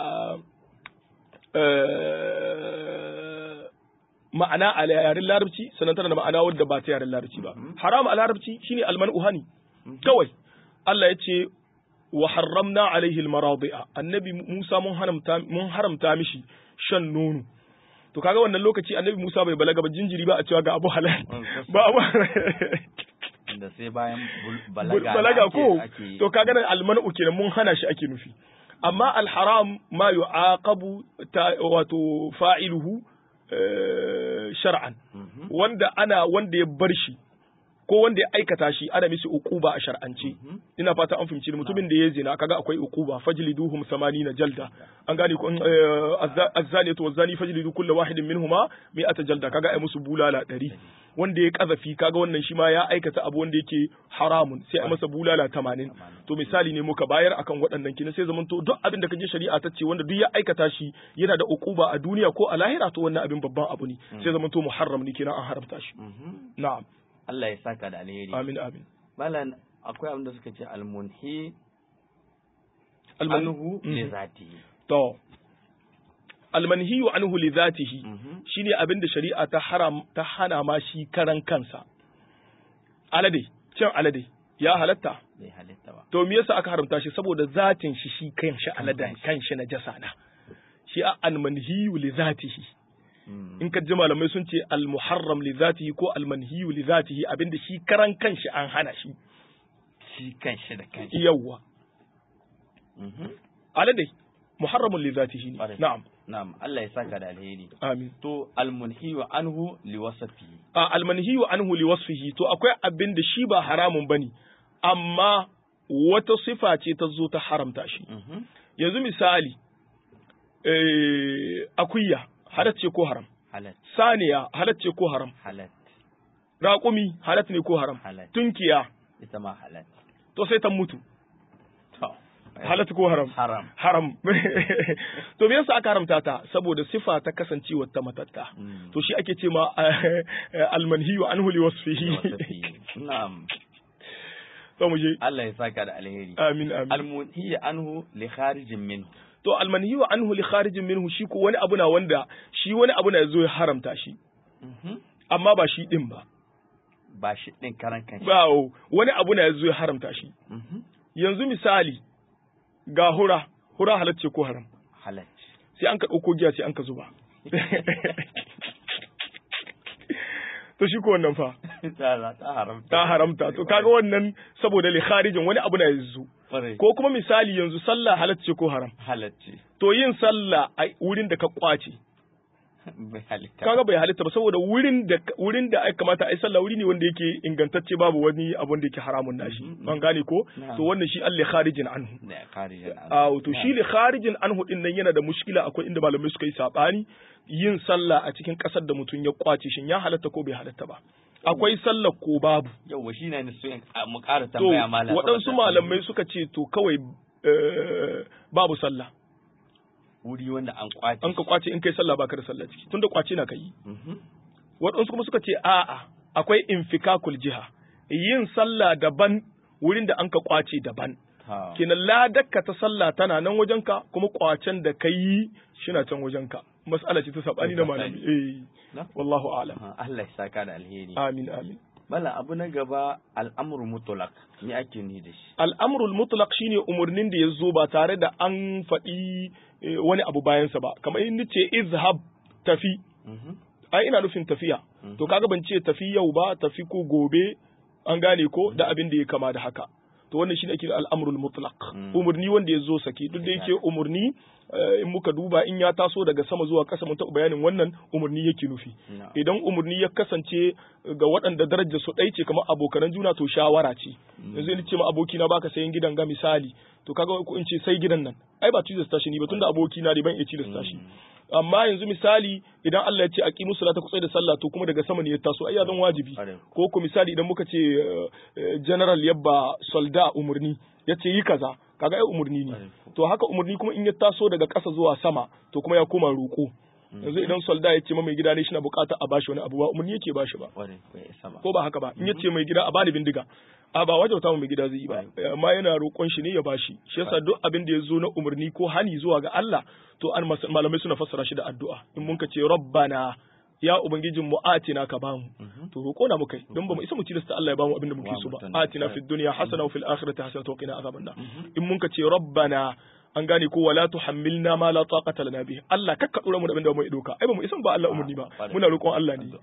ma'ana a yaren larabci sannan tana da ma'ana wadda ba ta yaren larabci ba haram a larabci shine almanu hani kawai Allah ya ce wa harramna alaihi almaradi'a annabi Musa mun haramta mun haramta mishi shan nono to kaga wannan lokaci annabi Musa bai balaga ba jinjiri ba a cewa ga abu halal ba abu da sai bayan balaga balaga ko to kaga nan almanu kenan mun hana shi ake nufi amma alharam ma yu'aqabu wato fa'iluhu shar'an wanda ana wanda ya bar shi ko wanda ya aikata shi ana mishi uquba a shar'ance ina fata an fahimci mutumin da ya zina kaga akwai uquba fajliduhum na jalda an gane ko azzaniyatu wazani fajlidu kullu wahidin minhuma mi'ata jalda kaga ai musu bulala ɗari wanda ya kazafi kaga wannan shi ma ya aikata abu wanda yake haramun sai ai masa bulala tamanin to misali ne muka bayar akan waɗannan kina sai zaman to duk abin da kaje shari'a ta ce wanda duk ya aikata shi yana da uquba a duniya ko a lahira to wannan abin babban abu ne sai zaman to muharram ne kina an haramta shi na'am Allah ya saka da alheri. Amin amin. Malan akwai abin da suka ce almunhi almanhu li zatihi. To almanhi anhu li zatihi shine abin da shari'a ta haram ta hana ma shi karan kansa. Alade, cin alade ya halatta? Bai halatta ba. To me yasa aka haramta shi saboda zatin shi shi kanshi aladan kanshi na jasa na. Shi almanhi li zatihi. in ka ji malamai sun ce al-muharram li zatihi ko al-manhiyu li zatihi abinda shi karan kanshi an hana shi shi kanshi da kanshi yawa alade muharramun li zatihi na'am na'am Allah ya saka da alheri amin to al-munhiyu anhu li wasfihi a al-manhiyu anhu li wasfihi to akwai abinda shi ba haramun bane amma wata sifa ce ta zo ta haramta shi yanzu misali eh akuya halat ce ko haram halat saniya halat ce ko haram halat raƙumi halat ne ko haram halat tunkiya ita ma halat to sai ta mutu to halat ko haram haram haram to me yasa aka haramta ta saboda sifa ta kasancewar ta matatta to shi ake ce ma almanhiyu anhu li wasfihi na'am to mu je Allah ya saka da alheri amin amin almunhiyu anhu li kharijin minhu to almanhiyu anhu li kharijin minhu shi ko wani abu na wanda shi wani abu na yazo ya haramta shi amma ba shi din ba ba shi din karan kanshi ba wani abu na yazo ya haramta shi yanzu misali ga hura hura halacce ko haram halacce sai an ka dauko giya sai an ka zuba to shi ko wannan fa ta haramta ta haramta to kaga wannan saboda li kharijin wani abu na yazo ko kuma misali yanzu sallah halacce ko haram halacce to yin sallah a wurin da ka kwace bai halitta kaga bai halitta ba saboda wurin da wurin da ai kamata ai sallah wuri ne wanda yake ingantacce babu wani abun da yake haramun nashi ban gane ko to wannan shi al kharijin anhu da kharijin anhu to shi li kharijin anhu din nan yana da mushkila akwai inda malamai suka yi sabani yin sallah a cikin kasar da mutum ya kwace shin ya halatta ko bai halatta ba akwai sallar ko babu yawa shi ne so mu ƙara tambaya malam waɗansu malamai suka ce to kawai babu sallah wuri wanda an kwace an ka kwace in kai sallah baka da sallah ciki tunda kwace na kai waɗansu kuma suka ce a'a akwai infikakul jiha yin sallah daban wurin da an ka kwace daban kenan ladakka ta sallah tana nan wajenka kuma kwacen da kai shina can wajenka mas'ala ce ta sabani na malami eh wallahu a'lam Allah ya saka da alheri amin amin Bala abu na gaba al'amru mutlaq me ake ni da shi? Al'amrul mutlaq shine umurnin da ya zo ba tare da an faɗi wani abu bayansa ba, kamar in nace izhab tafi. Ai ina nufin tafiya. To kaga ban ce tafi yau ba, tafi ko gobe, an gane ko da abin da ya kama da haka. To wannan shine ake al'amrul mutlaq. Umurni wanda ya zo saki, duk da yake umurni in muka duba in ya taso daga sama zuwa ƙasa mun taɓa bayanin wannan umurni yake nufi. Idan umurni ya kasance ga waɗanda darajar su ɗai ce kamar abokanan juna to shawara ce. Yanzu in ce ma abokina baka sayan gidan ga misali, to kaga ko in ce sai gidan nan ai ba tilasta shi ni ba tunda abokina ne ban iya tilasta shi. Amma yanzu misali idan Allah ya ce aqimu salata ku tsaya da sallah to kuma daga sama ne ya taso ai ya zan wajibi. Ko ko misali idan muka ce general yabba solda umurni yace yi kaza kaga ai umurni ne. To haka umurni kuma in ya taso daga ƙasa zuwa sama to kuma ya koma roƙo. Yanzu idan solda ya ce ma mai gida ne shi na buƙatar a bashi wani abu ba umurni yake bashi ba. Ko ba haka ba in ya ce mai gida a bani bindiga a ba wajauta mu mai gida zai yi ba amma yana roƙon shi ne ya bashi. Shi yasa duk abin da ya zo na umurni ko hani zuwa ga Allah to an malamai suna fassara shi da addu'a in mun ka ce rabbana ya ubangijin mu atina ka bamu to roƙo na mukai don ba mu isa mu tilasta Allah ya bamu abin da muke so ba atina fid dunya hasana wa fil akhirati hasana wa qina azaban nar in mun ka ce rabbana an gane ko wala tuhammilna ma la taqata lana bih Allah kakka dora mu da abinda mu doka ai ba mu isan ba Allah umurni ba muna roƙon Allah ne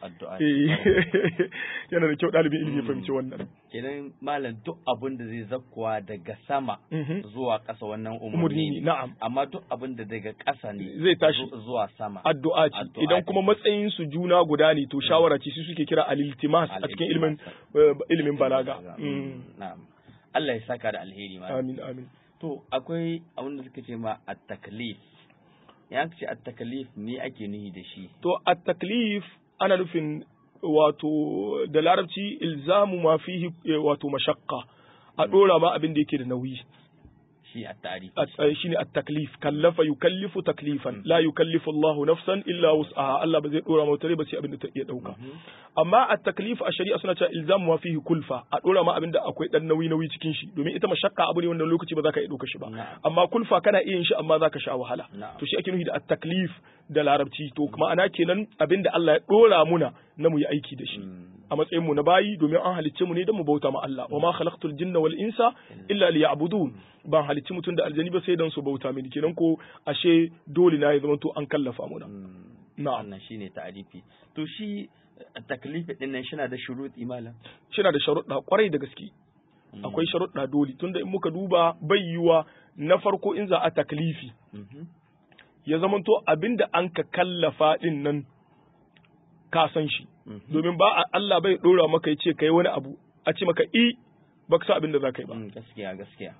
yana da kyau dalibin ilimi ya fahimci wannan kenan malam duk abin da zai zakkuwa daga sama zuwa ƙasa wannan umurni ne na'am amma duk abin da daga ƙasa ne zai tashi zuwa sama addu'a ce idan kuma matsayin su juna guda ne to shawara ce su suke kira al-iltimas a cikin ilimin ilimin balaga na'am Allah ya saka da alheri malam amin amin to akwai abin da suka ce ma at-taklif ya ce at-taklif me ake nufi da shi to at-taklif ana nufin wato da larabci ilzamu ma fihi wato mashaqqa a dora ma abin da yake da nauyi shi at-ta'rif shine at-taklif kallafa yukallifu taklifan la yukallifu Allah nafsan illa wus'aha Allah ba zai dora mata ba sai abin da ta iya dauka amma at-taklif a shari'a suna cewa ilzamu ma fihi kulfa a dora ma abin da akwai dan nauyi nauyi cikin shi domin ita mashakka abu ne wanda lokaci ba za ka iya dauka shi ba amma kulfa kana iya yin shi amma za ka sha wahala to shi ake nufi da at-taklif da larabci to kuma ana kenan abin da Allah ya dora muna na mu yi aiki da shi a matsayin mu na bayi domin an halicce mu ne don mu bauta ma Allah wa ma khalaqtul jinna wal insa illa liya'budun ban halicci mutum da aljani ba sai don su bauta mini kenan ko ashe dole na ya zama to an kallafa mu na na'am wannan shine ta'arifi to shi taklifi din nan shina da shuruɗi malam shina da sharuɗa kwarai da gaske akwai sharuɗa dole tunda in muka duba bayyuwa na farko in za a taklifi ya zama to abinda an ka kallafa din nan ka san shi domin ba Allah bai dora maka ya ce kai wani abu a ce maka i baka sa abin da za ka yi ba gaskiya gaskiya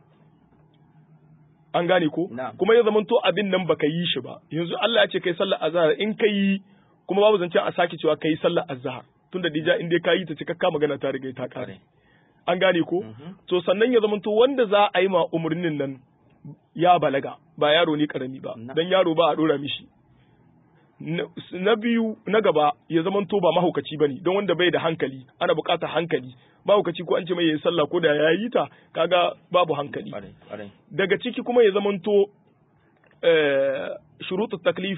an gane ko kuma ya zamanto abin nan baka yi shi ba yanzu Allah ya ce kai sallar azhar in ka yi kuma babu zance a sake cewa kai sallar azhar tunda dija in dai ka yi ta cikakka magana ta riga ta kare an gane ko to sannan ya zamanto wanda za a yi ma umurnin nan ya balaga ba yaro ne karami ba dan yaro ba a dora mishi na biyu na gaba ya zamanto ba mahaukaci bane don wanda bai da hankali ana buƙatar hankali mahaukaci ko an ce mai yayi sallah ko da ya yi ta kaga babu hankali daga ciki kuma ya zamanto shurutut taklif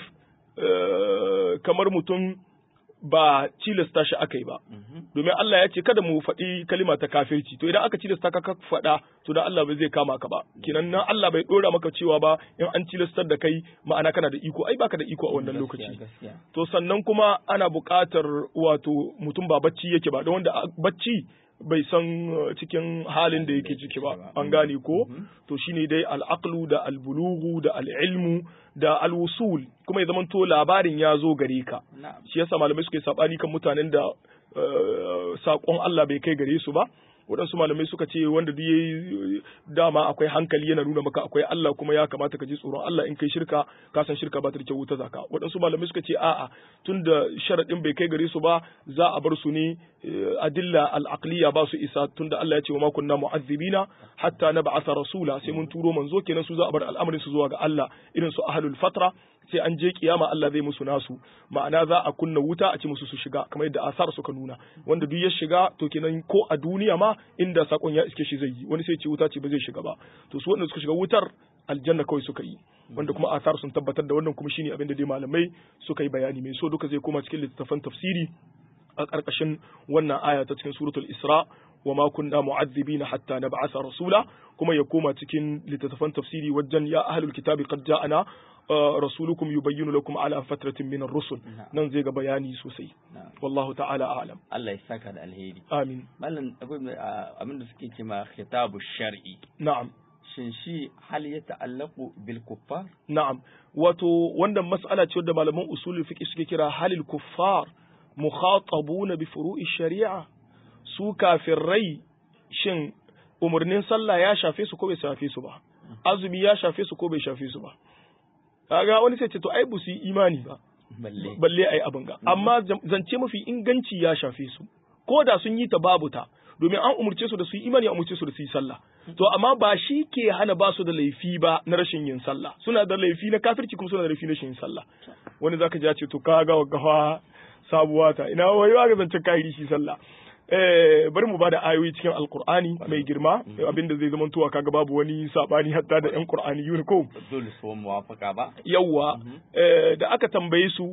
kamar mutum ba cilasta shi aka yi ba domin Allah ya ce kada mu faɗi kalima ta kafirci to idan aka cilasta ka ka faɗa to da Allah bai zai kama ka ba kenan nan Allah bai dora maka cewa ba in an cilastar da kai ma'ana kana da iko ai baka da iko a wannan lokaci to sannan kuma ana buƙatar wato mutum ba bacci yake ba don wanda bacci bai san cikin halin da yake ciki ba an gane ko to shine dai al'aqlu da albulughu da al'ilmu da alwusul kuma ya zamanto labarin ya zo gare ka shi yasa malamai suke sabani kan mutanen da sakon Allah bai kai gare su ba waɗansu malamai suka ce wanda duk yayi dama akwai hankali yana nuna maka akwai Allah kuma ya kamata ka ji tsoron Allah in kai shirka ka san shirka ba ta da kyau ta zaka waɗansu malamai suka ce a'a tunda sharadin bai kai gare su ba za a bar su ne adilla al-aqliya ba su isa tunda Allah ya ce wa ma kunna mu'azzibina hatta nab'atha rasula sai mun turo manzo kenan su za a bar al'amarin su zuwa ga Allah irin su ahlul fatra sai an je kiyama Allah zai musu nasu ma'ana za a kunna wuta a ci musu su shiga kamar yadda asar suka nuna wanda duk ya shiga to kenan ko a duniya ma inda sakon ya iske shi zai yi wani sai ce wuta ce ba zai shiga ba to su wanda suka shiga wutar aljanna kawai suka yi wanda kuma asar sun tabbatar da wannan kuma shine abin da dai malamai suka yi bayani mai so duka zai koma cikin littattafan tafsiri a ƙarƙashin wannan aya ta cikin suratul Isra wa ma kunna mu'adhibina hatta nab'atha rasula, kuma ya koma cikin littattafan tafsiri wajen ya ahlul kitabi qad ja'ana rasulukum yubayyinu lakum ala fatratin min ar-rusul, nan zai ga bayani sosai. Wallahu ta'ala a'lam. Allah ya saka da alheri. Amin. Mallan abin da suke kima khitabu shar'i. Na'am. Shin shi hal ya ta'allaku bil kuffar? Na'am. Wato wannan mas'ala ce wadda malaman usulul fiqh suke kira halil kuffar mukhatabuna bi furu'i shari'a. Su kafirai shin umurnin sallah ya shafe su ko bai shafe su ba? Azumi ya shafe su ko bai shafe su ba? Kaga wani sai ce to ai bu su yi imani ba. Balle balle ai abin ga. Amma zance mafi inganci ya shafe su. Ko da sun yi ta babu ta, domin an umurce su da su yi imani, an umurce su da su yi sallah. To amma ba shi ke hana ba su da laifi ba na rashin yin sallah. Suna da laifi na kafirci kuma suna da laifi na rashin yin sallah. Wani zaka ji ya ce to kaga gafa sabuwa ta ina wai ga zancen kai shi sallah. Eh bari mu bada ayoyi cikin Alkur'ani mai girma abinda zai zama tuwa kaga babu wani sabani hatta da ƴan Qur'ani yun ko dole su muwafaka ba. Yawwa eh da aka tambaye su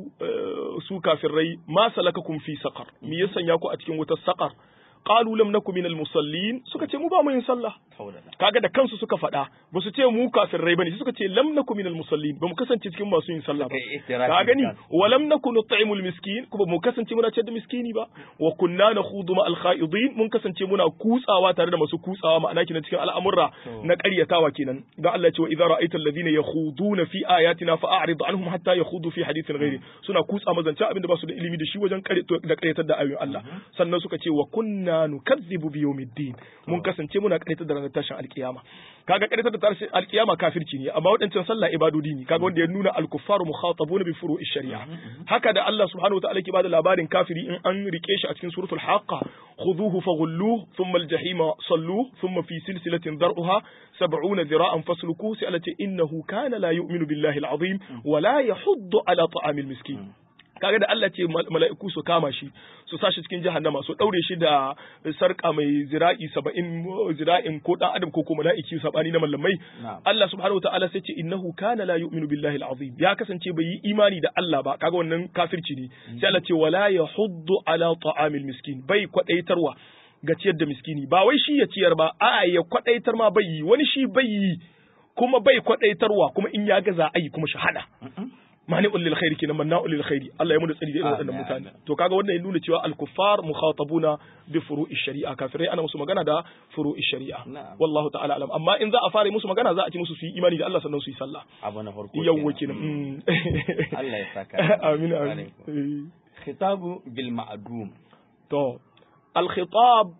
su kafirai ma salakakum fi saqar, me ya sanya ku a cikin wutar saqar? qalu lam nakum minal musallin, suka ce mu ba mu yin sallah. Kaga da kansu suka faɗa, ba su ce mu kafirai bane, suka ce lam nakum minal musallin, ba mu kasance cikin masu yin sallah ba. Ka gani wa lam nakun nut'imul miskin, kuma mu kasance muna ciyar da miskini ba. Wa kunna nakhudu ma al kha'idin, mun kasance muna kutsawa tare da masu kutsawa, ma'ana kina cikin al'amurra na ƙaryatawa kenan. Da Allah ya ce wa idza ra'aita alladhina yakhuduna fi ayatina fa'rid anhum hatta yakhudu fi hadithin ghairi, suna kutsa mazanci abinda ba su da ilimi da shi wajen da ƙaryatar da ayoyin Allah. Sannan suka ce wa kunna nukazzibu bi yawmiddin, mun kasance muna ƙaryatar da ranar tashin alkiyama. Kaga ƙaryatar da tashin alkiyama kafirci ne, amma wadancan sallah ibadodi ne. Kaga wanda ya nuna al-kuffaru mukhatabuna bi furu'i shari'a. Haka da Allah subhanahu wa ta'ala ke bada labarin kafiri in an rike shi a cikin suratul haqqa, khudhuhu faghulluhu thumma al-jahima salluhu thumma fi silsilatin dar'uha sab'una dhira'an faslukuhu, sai Allah ce innahu kana la yu'minu billahi al-azim wa la yahuddu ala ta'amil miskin. Kaga da Allah ce mala'iku su kama shi su sa shi cikin jahannama su daure shi da sarka mai zira'i saba'in zira'in ko dan adam ko ko mala'iki sabani na mallamai. Allah subhanahu wataala sai ce innahu kana la yu'minu billahi al-azim, ya kasance bai yi imani da Allah ba. Kaga wannan kafirci ne. Sai Allah ce wala yahuddu ala ta'amil miskin, bai kwadaitarwa ga ciyar da miskini, ba wai shi ya ciyar ba, a'a ya kwadaitar ma bai yi, wani shi bai yi kuma bai kwadaitarwa, kuma in ya ga za a yi kuma shahada. mani'ul lil khairi kenan manna'ul lil khairi, Allah ya mu da tsari da irin waɗannan mutane. To kaga wannan ya nuna cewa al-kuffar mukhatabuna bi furu'i shari'a, kafirai ana musu magana da furu'i shari'a. Wallahu ta'ala alam. Amma in za a fara musu magana za a ci musu su yi imani da Allah sannan su yi sallah. Abu na farko yawwa kenan. Allah ya saka. Amin amin. Khitabu bil ma'dum. To al-khitab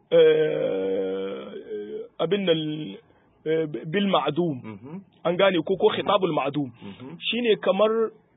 abin bil ma'dum, an gane ko ko khitabul ma'dum shine kamar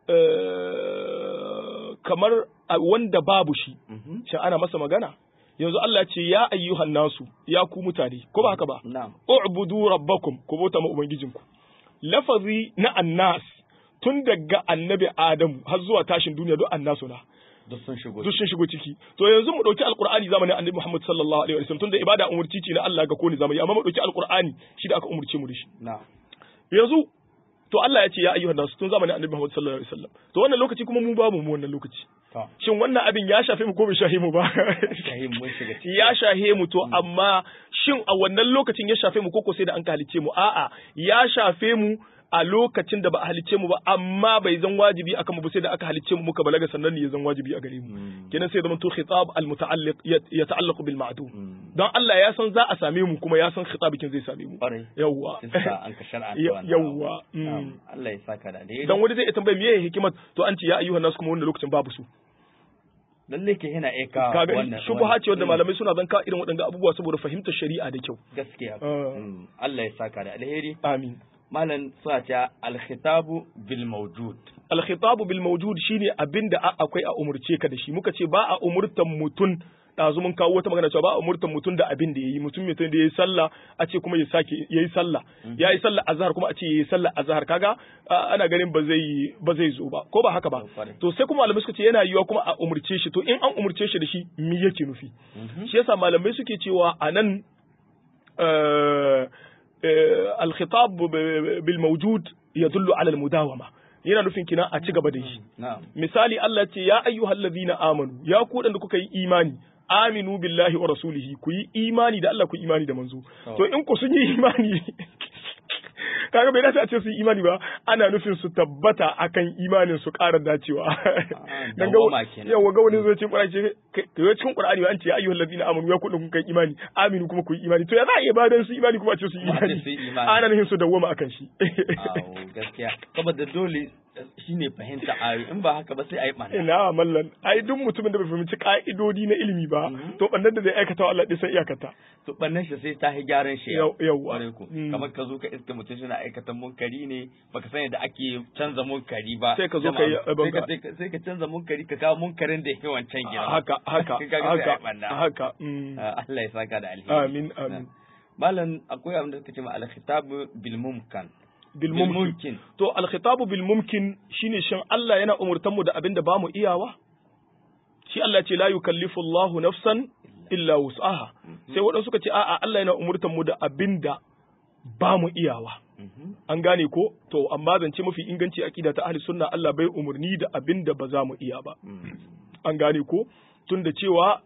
kamar wanda babu shi, shin ana masa magana. Yanzu Allah ce ya ayyuhan nasu, ya ku mutane, ko ba haka ba, u'budu rabbakum, ku bauta ma ubangijinku. Lafazi na annas tun daga annabi Adamu har zuwa tashin duniya duk annasu na duk sun shigo duk sun shigo ciki. To yanzu mu dauki alqur'ani zamanin annabi Muhammad sallallahu alaihi wasallam, tunda ibada umurci ce na Allah ga koni zamani, amma mu dauki alqur'ani shi da aka umurce mu da shi. Na'am. Yanzu to Allah ya ce ya ayyuhan nas tun zamanin annabi Muhammad sallallahu alaihi wasallam. To wannan lokaci kuma mu babu mu wannan lokaci. Shin wannan abin ya shafe mu ko bai shafe mu ba? Ya shafe mu, to amma shin a wannan lokacin ya shafe mu ko ko sai da an ka halice mu? A'a, ya shafe mu a lokacin da ba a halicce mu ba, amma bai zan wajibi akan mu ba sai da aka halicce mu muka balaga sannan ne ya zan wajibi a gare mu. Kenan sai zaman to khitab al muta'alliq ya ta'allaqu bil ma'dum. Dan Allah ya san za a same mu kuma ya san khitabikin zai same mu. Yawwa. An ka shar'a wannan. Yawwa. Allah ya saka da dai. Dan wani zai tambaye me yake hikimar to an ce ya ayyuhan nas kuma wannan lokacin babu su. Lalle ke yana eka wannan shubha ce wanda malamai suna zan ka irin waɗannan abubuwa saboda fahimtar shari'a da kyau. Gaskiya. Allah ya saka da alheri. Amin. Malam suna cewa alkhitabu bil mawjud. Alkhitabu bil mawjud shine abinda akwai a umurce ka da shi. Muka ce ba a umurtan mutun, dazu mun kawo wata magana cewa ba a umurtan mutun da abin da yayi. Mutum mutum da yayi sallah a ce kuma ya sake yayi sallah. Yayi sallah azhar kuma a ce yayi sallah azhar. Kaga ana ganin ba zai ba zai zo ba, ko ba haka ba. To sai kuma malamai suka ce yana yiwa kuma a umurce shi. To in an umurce shi da shi me yake nufi? Shi yasa malamai suke cewa anan الخطاب بالموجود يدل على المداومة. yana nufin kina a ci gaba da shi misali Allah ce ya ayyuhallazina amanu ya ku da kuka yi imani aminu billahi wa rasulihi ku yi imani da Allah ku yi imani da manzo to in ku sun yi imani kaga bai dace a ce su yi imani ba ana nufin su tabbata akan imanin su ƙara dacewa dan ga yawa ga wani zai ce Qur'ani ce kai cikin Qur'ani an ce ya ayyuhal ladina amanu ya kudu kun kai imani aminu kuma ku yi imani to ya za a iya ba dan su imani kuma a ce su yi imani ana nufin su dawwama akan shi gaskiya saboda dole shine fahimta ayoyi in ba haka ba sai ayi bana ina mallan ai duk mutumin da bai fahimci ka'idodi na ilimi ba to bannan da zai aikata wa Allah dai sai iyakata to bannan shi sai ta hi gyaran shi yawa kamar ka zo ka iska mutum shi na aikata munkari ne baka sani da ake canza munkari ba sai ka zo ka yi sai ka canza munkari ka kawo munkarin da yake wancan gida haka haka haka haka Allah ya saka da alheri amin amin malam akwai abin da kace ma al-khitab bil mumkan bil mumkin to al-khitab bil mumkin shine shin Allah yana umurtan mu da abin da bamu iyawa shi Allah ce la yukallifu Allahu nafsan illa wus'aha sai waɗansu suka ce a'a Allah yana umurtan mu da abin da bamu iyawa an gane ko to amma zance mafi inganci aqida ta ahli sunna Allah bai umurni da abin da ba za mu iya ba an gane ko tunda cewa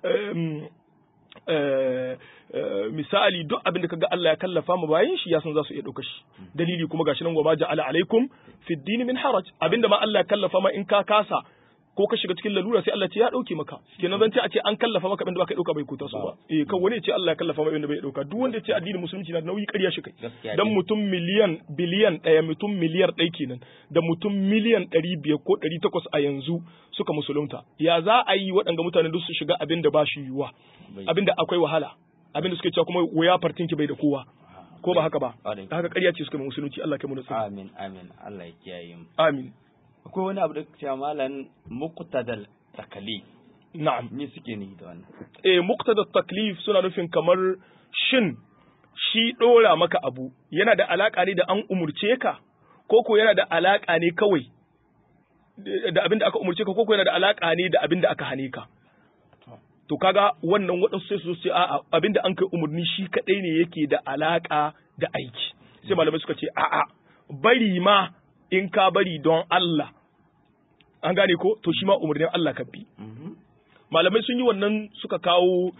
misali duk abin da kaga Allah ya kallafa mu bayan shi ya san za su iya ɗauka shi dalili kuma gashi nan wa ma ja'ala alaikum fi din min haraj abinda ma Allah ya kallafa ma in ka kasa ko ka shiga cikin lalura sai Allah ce ya dauke maka kenan zan ce a ce an kallafa maka abinda baka dauka bai kuta su ba eh kan wani ce Allah ya kallafa maka abinda bai dauka duk wanda ya ce addinin musulunci na da nauyi ƙarya shi kai dan mutum miliyan biliyan ɗaya mutum miliyar ɗaya kenan da mutum miliyan ɗari biyar ko ɗari takwas a yanzu suka musulunta ya za a yi waɗanga mutane duk su shiga abinda ba shi yiwuwa abinda akwai wahala abinda suke cewa kuma waya fartinki bai da kowa ko ba haka ba da haka ƙarya ce suka mai musulunci Allah kai mu da tsari amin amin Allah ya kiyaye mu amin akwai wani abu da cewa malan muqtadal taklif na'am me suke ni da wannan eh muqtadal taklif suna nufin kamar shin shi dora maka abu yana da alaka ne da an umurce ka ko ko yana da alaka ne kawai da abin da aka umurce ka ko ko yana da alaka ne da abin da aka hane ka to kaga wannan waɗansu sai su ce a'a abin da an kai umurni shi kadai ne yake da alaka da aiki sai malamai suka ce a'a bari ma in ka bari don Allah an gane ko to shi ma umarnin Allah ka bi malamai sun yi wannan suka kawo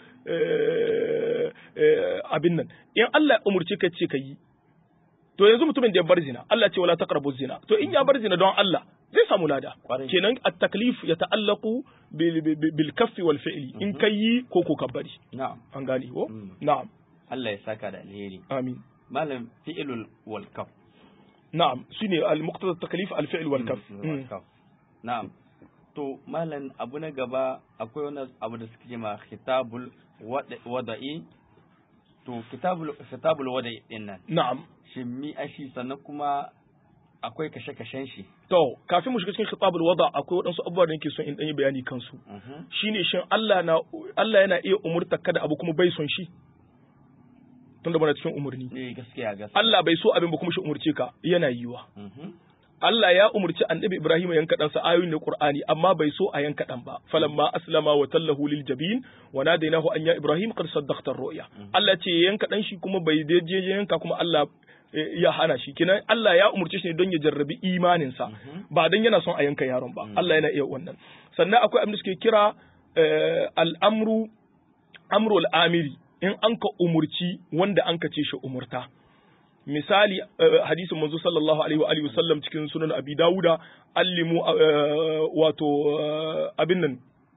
abin nan in Allah umurce ka ce ka yi to yanzu mutumin da ya bar zina Allah ce wala taqrabu zina to in ya bar zina don Allah zai samu lada kenan at-taklif ya ta'allaqu bil kaffi wal fi'li in kai ko ko ka bari na'am an gane ko na'am Allah ya saka da alheri amin malam fi'lul wal kaff na'am shine al-muqtada at-taklif al-fi'l wal kaff na'am to malam abu na gaba akwai wani abu da suke ma khitabul wada'i to kitabul kitabul wada'i din nan na'am shin mi ashi sannan kuma akwai kashe-kashen shi to kafin mu shiga cikin kitabul wada akwai wadansu abubuwa da nake son in dan yi bayani kansu shine shin Allah na Allah yana iya umurta kada abu kuma bai son shi tunda bana cikin umurni eh gaskiya gaskiya Allah bai so abin ba kuma shi umurce ka yana yiwa Allah ya umurci annabi Ibrahim yanka ɗansa ayoyin na Qur'ani amma bai so a yanka ɗan ba falamma aslama wa tallahu lil jabin wa nadainahu an ya Ibrahim qad saddaqta ar-ru'ya Allah ce yanka ɗan shi kuma bai je yanka kuma Allah ya hana shi kinan Allah ya umurce shi ne don ya jarrabi imaninsa ba dan yana son a yanka yaron ba Allah yana iya wannan sannan akwai abin da suke kira al-amru amru al-amiri in an ka umurci wanda an ka ce shi umurta misali hadisin manzo sallallahu alaihi wa alihi wasallam cikin sunan abi dauda allimu wato abin nan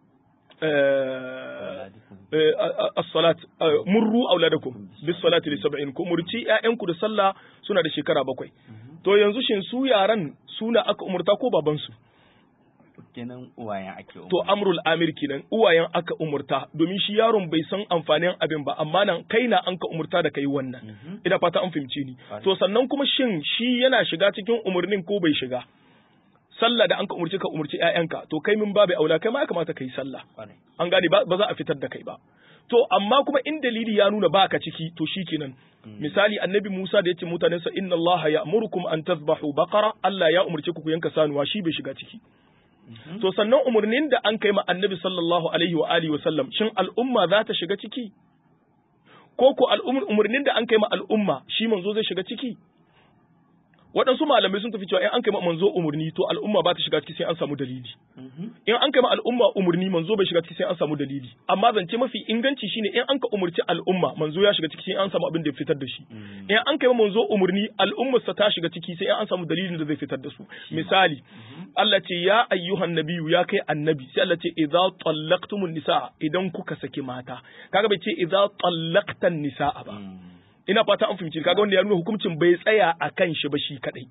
as-salat murru auladakum bis salati li sab'in ku murci ƴaƴanku da sallah suna da shekara bakwai to yanzu shin su yaran suna aka umurta ko baban su kenan uwayen ake umurta to amrul amir kenan uwayen aka umurta domin shi yaron bai san amfanin abin ba amma nan kai na an ka umurta da kai wannan ina fata an fahimce ni to sannan kuma shin shi yana shiga cikin umurnin ko bai shiga sallah da an ka umurce ka umurci ƴaƴanka to kai min babu aula kai ma ya kamata kai sallah an gane ba za a fitar da kai ba to amma kuma in dalili ya nuna baka ciki to shikenan misali annabi Musa da yace mutanensa inna Allah ya'murukum an tadhbahu baqara Allah ya umurce ku ku yanka sanuwa shi bai shiga ciki to sannan umurnin da an kai ma annabi sallallahu alaihi wa alihi wa sallam shin al'umma za ta shiga ciki ko ko al'umurnin da an kai ma al'umma shi manzo zai shiga ciki waɗansu malamai sun tafi cewa in an kai ma manzo umurni to al'umma ba ta shiga ciki sai an samu dalili in an kai ma al'umma umurni manzo bai shiga ciki sai an samu dalili amma zance mafi inganci shine in an ka umurci al'umma manzo ya shiga ciki sai an samu abin da ya fitar da shi in an kai ma manzo umurni al'ummar sa ta shiga ciki sai an samu dalilin da zai fitar da su misali Allah ce ya ayyuhan nabiyyu ya kai annabi sai Allah ce idza tallaqtumun nisa idan kuka saki mata kaga bai ce idza tallaqtan nisa ba ina fata an fahimci kaga wanda ya nuna hukuncin bai tsaya akan shi ba shi kadai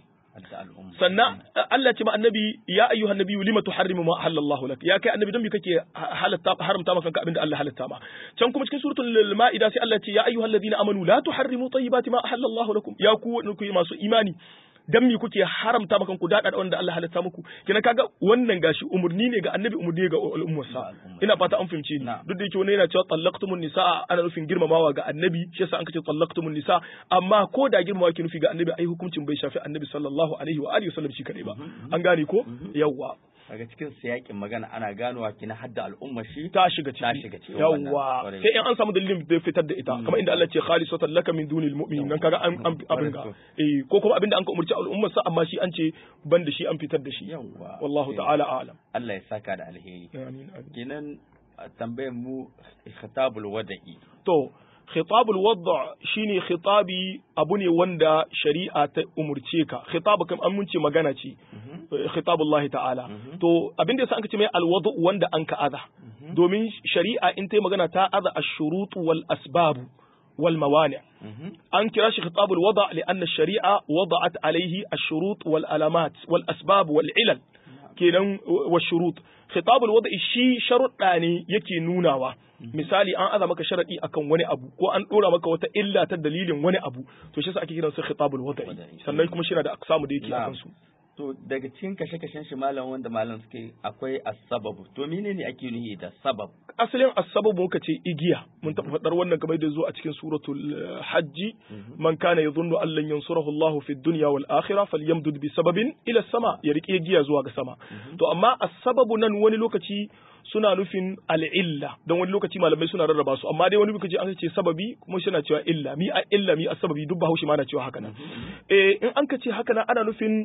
sannan Allah ce ma annabi ya ayyuhan nabiyyu lima tuharrimu ma halallahu lak ya kai annabi dan me kake halatta haramta maka abinda Allah halatta ma can kuma cikin suratul maida sai Allah ce ya ayyuhal ladina amanu la tuharrimu tayyibati ma halallahu lakum ya ku ku masu imani dan me kuke haramta maka ku dada wanda Allah halatta muku kina kaga wannan gashi umurni ne ga annabi umurni ga al'ummar sa ina fata an fahimce ni duk da yake wani yana cewa tallaqtumun nisaa ana nufin girmamawa ga annabi shi yasa an kace tallaqtumun nisa amma ko da girmamawa ke nufi ga annabi ai hukuncin bai shafi annabi sallallahu alaihi wa alihi wasallam shi kadai ba an gane ko yawa daga cikin siyakin magana ana ganowa kina hadda al'umma shi ta shiga ciki yawa sai in an samu dalilin da fitar da ita kamar inda Allah ce khalisatan laka min dunil mu'minin nan kaga an abin ga eh ko kuma abinda an ka umurci al'ummar sa amma shi an ce ban da shi an fitar da shi wallahu ta'ala a'lam Allah ya saka da alheri amin kinan tambayar mu khitabul wada'i to khitabul wadda shine khitabi abu ne wanda shari'a ta umurce ka khitab kam an munce magana ce khitabullahi ta'ala to abin da yasa an ce mai alwadu wanda an ka aza domin shari'a in ta magana ta aza ash-shurut wal asbab wal mawani an kira shi khitabul wada li'anna ash-shari'a wada'at alayhi ash-shurut wal alamat wal asbab wal ilal kenan wa shurut khitabul wada shi sharuɗa ne yake nunawa misali an aza maka sharadi akan wani abu ko an dora maka wata illa ta dalilin wani abu to shi yasa ake kiransa khitabul wada'i sannan kuma shi na da aksamu da yake akan su to daga cikin kashe-kashen shi malam wanda malam suke akwai as-sababu to menene ake nuhi da sabab asalin as-sababu muka ce igiya mun taɓa faɗar wannan kamar da zo a cikin suratul hajji man kana yadhunnu an lan yansurahu Allahu fid dunya wal akhirah falyamdud bi sababin ila sama ya rike igiya zuwa ga sama to amma as-sababu nan wani lokaci suna nufin al'illa don wani lokaci malamai suna rarraba su amma dai wani lokaci an ce sababi kuma suna cewa illa mi a illa mi a sababi duk bahaushe ma na cewa haka nan eh in an ka ce haka nan ana nufin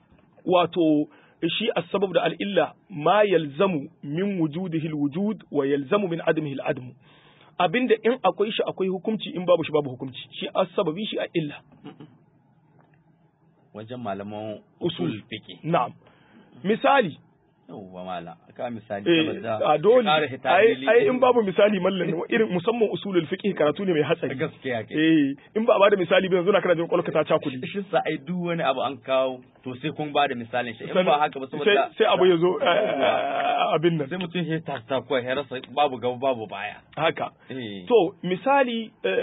wato shi as-sabab da al'illa ma yalzamu min wujudihi al-wujud wa yalzamu min adamihi al-admu abinda in akwai shi akwai hukunci in babu shi babu hukunci shi as-sababi shi a illa wajen malaman usul fiqh na'am misali yawwa mala ka misali saboda a dole ai ai in babu misali mallan irin musamman usulul fiqh karatu ne mai hatsari gaskiya ke eh in ba a bada misali ba yanzu na kana jin kwalka ta cakuli shi sa ai duk wani abu an kawo to sai kun bada misalin shi in ba haka ba saboda sai abu yazo abin nan sai mutum ya ta ta ko ya rasa babu gaba babu baya haka to misali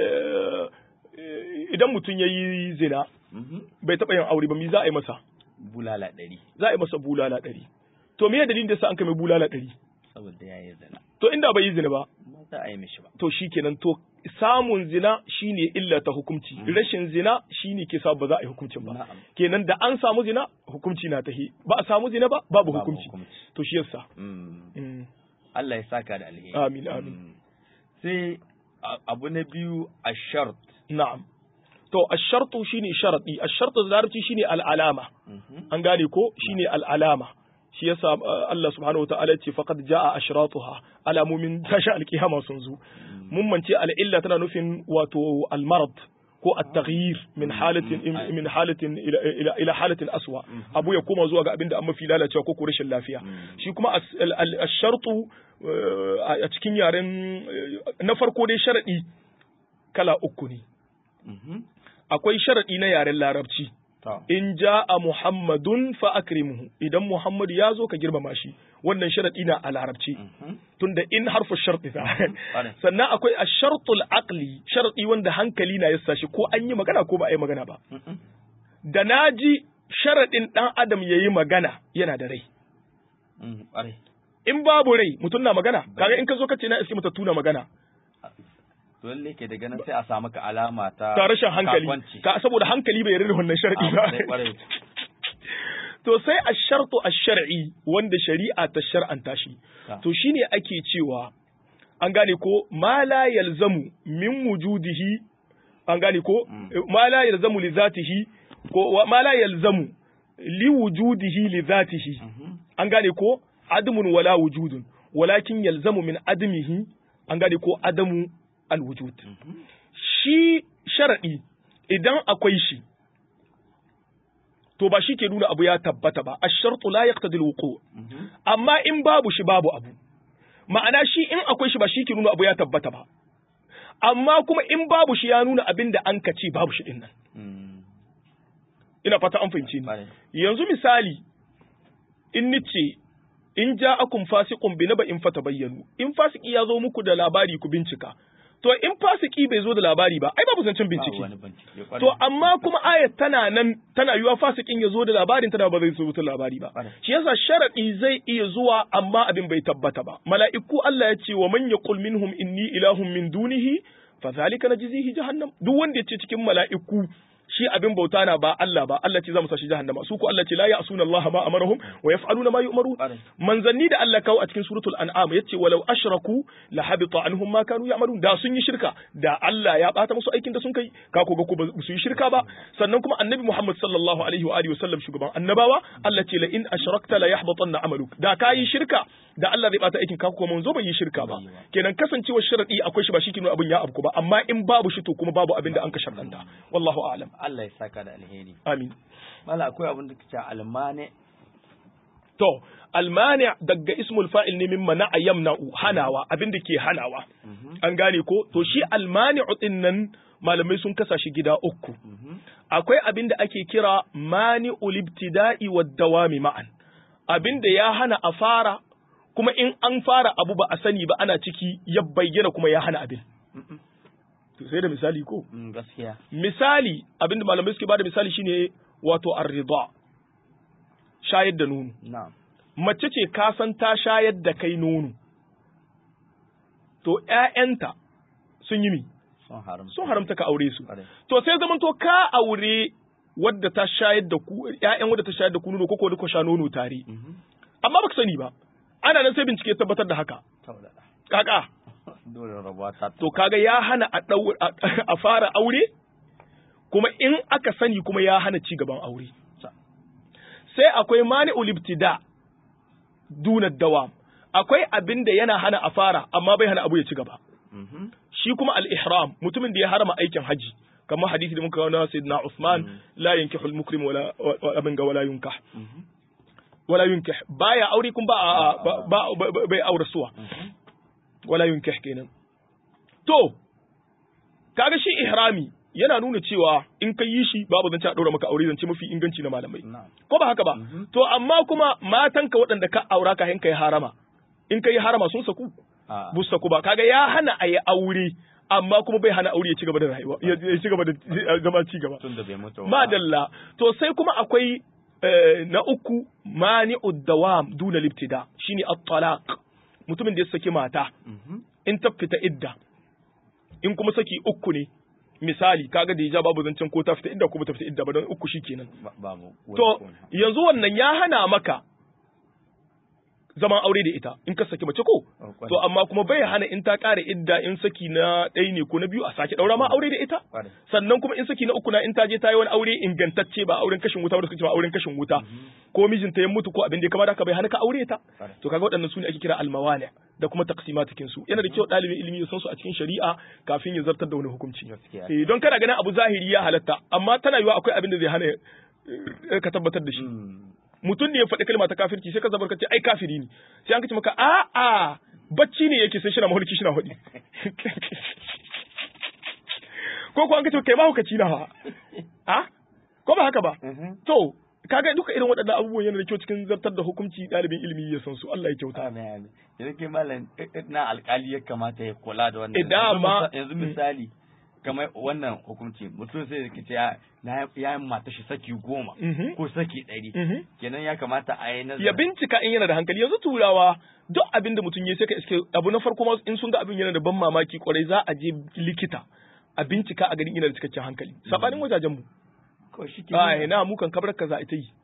idan mutum yayi zina bai taba yin aure ba mi za a yi masa bulala ɗari za a yi masa bulala ɗari to me dalilin da sa an kame bulala ɗari saboda ya yi zina to inda bai yi zina ba ba za a yi mishi ba to shikenan to samun zina shine illa ta hukunci rashin zina shine ke sa ba za a yi hukuncin ba kenan da an samu zina hukunci na tahi ba a samu zina ba babu hukunci to shi yasa Allah ya saka da alheri amin amin sai abu na biyu ash-shart na'am to ash-shartu shine sharadi ash-shartu da larabci shine al-alama an gane ko shine al-alama shi yasa Allah subhanahu wataala ya ce faqad jaa ashratuha alamumin tashi al-qiyama sun zo mun mance al-illa tana nufin wato al-marad ko at-taghyir min halatin min halatin ila ila ila halatin aswa abu ya koma zuwa ga abinda an mafi lalacewa ko ko rashin lafiya shi kuma ash-shartu a cikin yaren na farko dai sharadi kala uku ne akwai sharadi na yaren larabci in ja'a muhammadun fa akrimuhu idan muhammad ya zo ka girmama shi wannan sharadi na a larabci tunda in harfu sharti ta sannan akwai ash-shartul aqli sharadi wanda hankali na yassa shi ko an yi magana ko ba a yi magana ba da naji sharadin dan adam yayi magana yana da rai in babu rai mutum na magana kaga in ka zo ka ce na iske mutattu na magana dole ke daga nan sai a samu ka alama ta ta rashin hankali ka saboda hankali bai yarda da wannan sharadi ba to sai ash-shartu ash-shar'i wanda shari'a ta shar'anta shi to shine ake cewa an gane ko ma la yalzamu min wujudihi an gane ko ma la yalzamu li zatihi ko ma la yalzamu li wujudihi li dhatihi an gane ko adamun wala wujudun walakin yalzamu min adamihi an gane ko adamu alwujud shi sharadi idan akwai shi to ba shi ke nuna abu ya tabbata ba ash-shartu la yaqtadi al-wuqu' amma in babu shi babu abu ma'ana shi in akwai shi ba shi ke nuna abu ya tabbata ba amma kuma in babu shi ya nuna abin da an kace babu shi din nan ina fata an fahimce ni yanzu misali in nice in ja'akum fasiqun bi naba'in fatabayyanu in fasiki ya zo muku da labari ku bincika to in fasiki bai zo da labari ba ai babu zancen bincike to amma kuma ayat tana nan tana yiwa fasikin ya zo da labarin tana ba zai zo da labari ba shi yasa sharadi zai iya zuwa amma abin bai tabbata ba mala'iku Allah ya ce wa man yaqul minhum inni ilahun min dunihi fa zalika najzihi jahannam duk wanda ya ce cikin mala'iku shi abin bauta na ba Allah ba Allah ce za mu sa shi jahannama su ko Allah ce la ya'suna Allah ma amarahum wa yaf'aluna ma yu'maru manzanni da Allah kawo a cikin suratul an'am yace walau ashraku la habita anhum ma kanu ya'malun da sun yi shirka da Allah ya bata musu aikin da sun kai ka ko ga ku ba su yi shirka ba sannan kuma annabi Muhammad sallallahu alaihi wa alihi wasallam shugaban annabawa Allah ce la in ashrakta la yahbatanna amaluk da kai shirka da Allah zai bata aikin ka ko manzo bai yi shirka ba kenan kasancewar sharadi akwai shi ba shi kinu abin ya abku ba amma in babu shi to kuma babu abin da an ka sharɗanta wallahu a'lam Allah ya saka da alheri. Amin. Mala akwai abin da kace almani. To, almani daga ismul fa'il ne mimma na ayyamna'u hanawa abin da ke hanawa. An gane ko? To shi almani din nan malamai sun kasa shi gida uku. Akwai abin da ake kira mani ulibtida'i wad dawami ma'an. Abin da ya hana a fara kuma in an fara abu ba a sani ba ana ciki ya bayyana kuma ya hana abin. To sai da misali ko? Gaskiya. Misali abinda malamai suke bada misali shine wato ar-ridha. Shayar da nono. Na'am. Mace ce ka san ta shayar da kai nono. To ƴaƴanta sun yi mi? Sun haramta. Sun haramta ka aure su. To sai zaman to ka aure wadda ta shayar da ku ƴaƴan wadda ta shayar da ku nono ko ko duka sha nono tare. Amma baka sani ba. Ana nan sai bincike tabbatar da haka. Kaka. Dole rabuwa ta to kaga ya hana a a fara aure kuma in aka sani kuma ya hana ci gaban aure sai akwai mani'ul ibtida duna dawam akwai abin da yana hana a fara amma bai hana abu ya ci gaba shi kuma al-ihram mutumin da ya harama aikin haji kamar hadisi da muka kawo na sayyidina Uthman la yankihu al-mukrim wala abin ga wala yunkah wala yunkah baya aure kun ba bai aure suwa wala yunkih kenan to kaga shi ihrami yana nuna cewa in ka yi shi babu zance a daura maka aure zance mafi inganci na malamai ko ba haka ba to amma kuma matanka waɗanda ka aura ka hinka yi harama in ka yi harama sun saku bu saku ba kaga ya hana a yi aure amma kuma bai hana aure ya ci gaba da rayuwa ya ci gaba da zama ci gaba madalla to sai kuma akwai na uku mani'ud dawam duna libtida shine at-talaq mutumin da ya saki mata in ta fita idda in kuma saki uku ne misali kaga da ya babu zancen ko ta fita idda ko ba ta fita idda ba don uku shikenan to yanzu wannan ya hana maka zaman aure da ita in ka saki mace ko to amma kuma bai hana in ta ƙara idda in saki na ɗaya ne ko na biyu a sake ɗaura ma aure da ita sannan kuma in saki na uku na in ta je ta yi wani aure ingantacce ba auren kashin wuta ba suka ce ba auren kashin wuta ko mijinta ya mutu ko abin da ya kamata ka bai hana ka aure ta to kaga waɗannan su ne ake kira almawani da kuma taqsimatikin su yana da kyau ɗalibin ilimi ya san su a cikin shari'a kafin ya zartar da wani hukunci eh don kana ganin abu zahiri ya halatta amma tana yiwa akwai abin da zai hana ka tabbatar da shi mutum ne ya faɗi kalma ta kafirci sai ka zabar ka ce ai kafiri ne sai an kace maka a a bacci ne yake sai shi na mahulki shi na hudi ko ko an kace kai mahaukaci na ha a ko ba haka ba to kaga duka irin waɗannan abubuwan yana da kyau cikin zartar da hukunci ɗalibin ilimi ya san su Allah ya kyauta amin amin yanzu ke malam na alƙali ya kamata ya kula da wannan idan yanzu misali kamar wannan hukunci mutum sai da ce ya yi mata shi saki goma ko saki ɗari kenan ya kamata a yi nazari ya bincika in yana da hankali yanzu turawa duk abin da mutum ya sai ka iske abu na farko ma in sun ga abin yana da ban mamaki kwarai za a je likita a bincika a ganin yana da cikakken hankali sabanin wajajen mu ko shi ke ai na mu kan kabar ka za a ta yi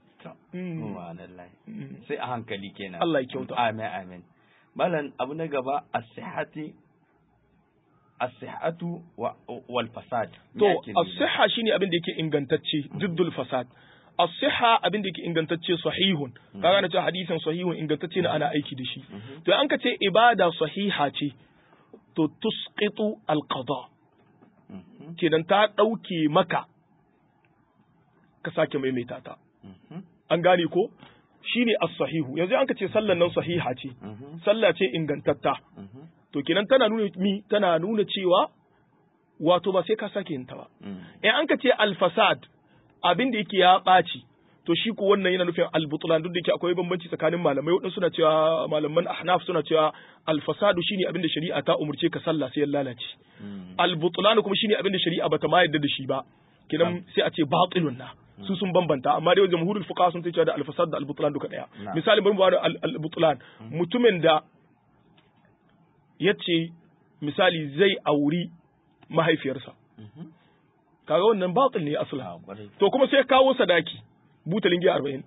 sai a hankali kenan Allah ya kyauta amin amin malam abu na gaba as-sihhati as-sihhatu wal fasad. To as-sihha shine abin da yake ingantacce jiddul fasad. as-sihha abin da yake ingantacce sahihun kaga na ce hadisin sahihun ingantacce ne ana aiki da shi to an ka ce ibada sahiha ce to tusqitu al-qada kenan ta dauke maka ka sake maimaita ta an gane ko shine as-sahihu yanzu an ka ce sallan nan sahiha ce sallah ce ingantatta to kenan tana nuna mi tana nuna cewa wato ba sai ka sake yin ta ba in an ka ce al-fasad abin da yake ya ɓaci to shi ko wannan yana nufin al-butlan duk da yake akwai bambanci tsakanin malamai wadansu suna cewa malaman ahnaf suna cewa al-fasadu shine abin da shari'a ta umurce ka sallah sai ya lalace al-butlan kuma shine abin da shari'a bata ma yarda da shi ba kidan sai a ce batilun na su sun bambanta amma dai jamhurul fuqaha sun ce da al-fasad da al-butlan duka daya misali bari mu bada al-butlan mutumin da yace misali zai auri mahaifiyarsa kaga wannan batil ne asla to kuma sai kawo sadaki butalin giya arba'in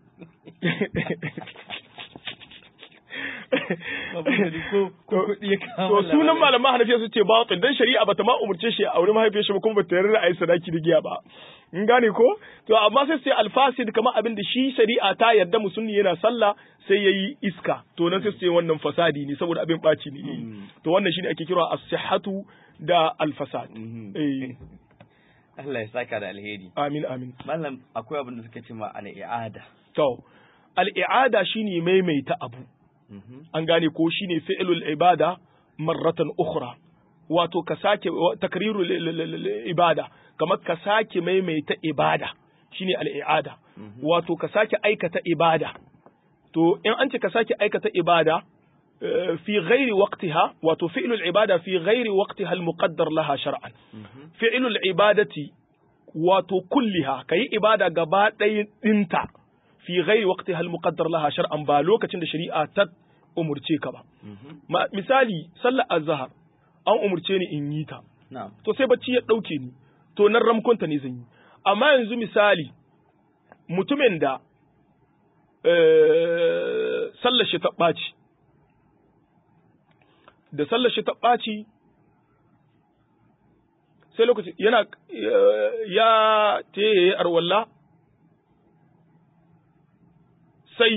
to sunan malaman hanafiya su ce batil dan shari'a bata ma umurce shi a aure mahaifiyar shi ba kuma bata yarda ai sadaki da giya ba in gane ko to amma sai sai alfasid kamar abin da shi shari'a ta yarda musulmi yana sallah sai yayi iska to nan sai sai wannan fasadi ne saboda abin baci ne to wannan shine ake kira as-sihhatu da al-fasad eh Allah ya saka da alheri. Amin amin. Mallam akwai abin da suka ce ma al-i'ada. To, al-i'ada shine maimaita abu. An gane ko shine fi'lul ibada marratan ukhra. Wato ka sake takrirul ibada, kamar ka sake maimaita ibada shine al-i'ada. Wato ka sake aikata ibada. To in an ce ka sake aikata ibada في غير وقتها وتفعل العبادة في غير وقتها المقدر لها شرعا فعل العبادة وتكلها كي عبادة قبات انت في غير وقتها المقدر لها شرعا بالوكة عند شريعة تد أمرتيك با مثالي صلى الظهر أو أمرتيني إنيتا to sai bacci ya dauke ni to nan ramkonta ne zan yi amma yanzu misali mutumin da sallar shi ta ɓaci da sallar shi ta ɓaci sai lokaci yana ya teye arwalla sai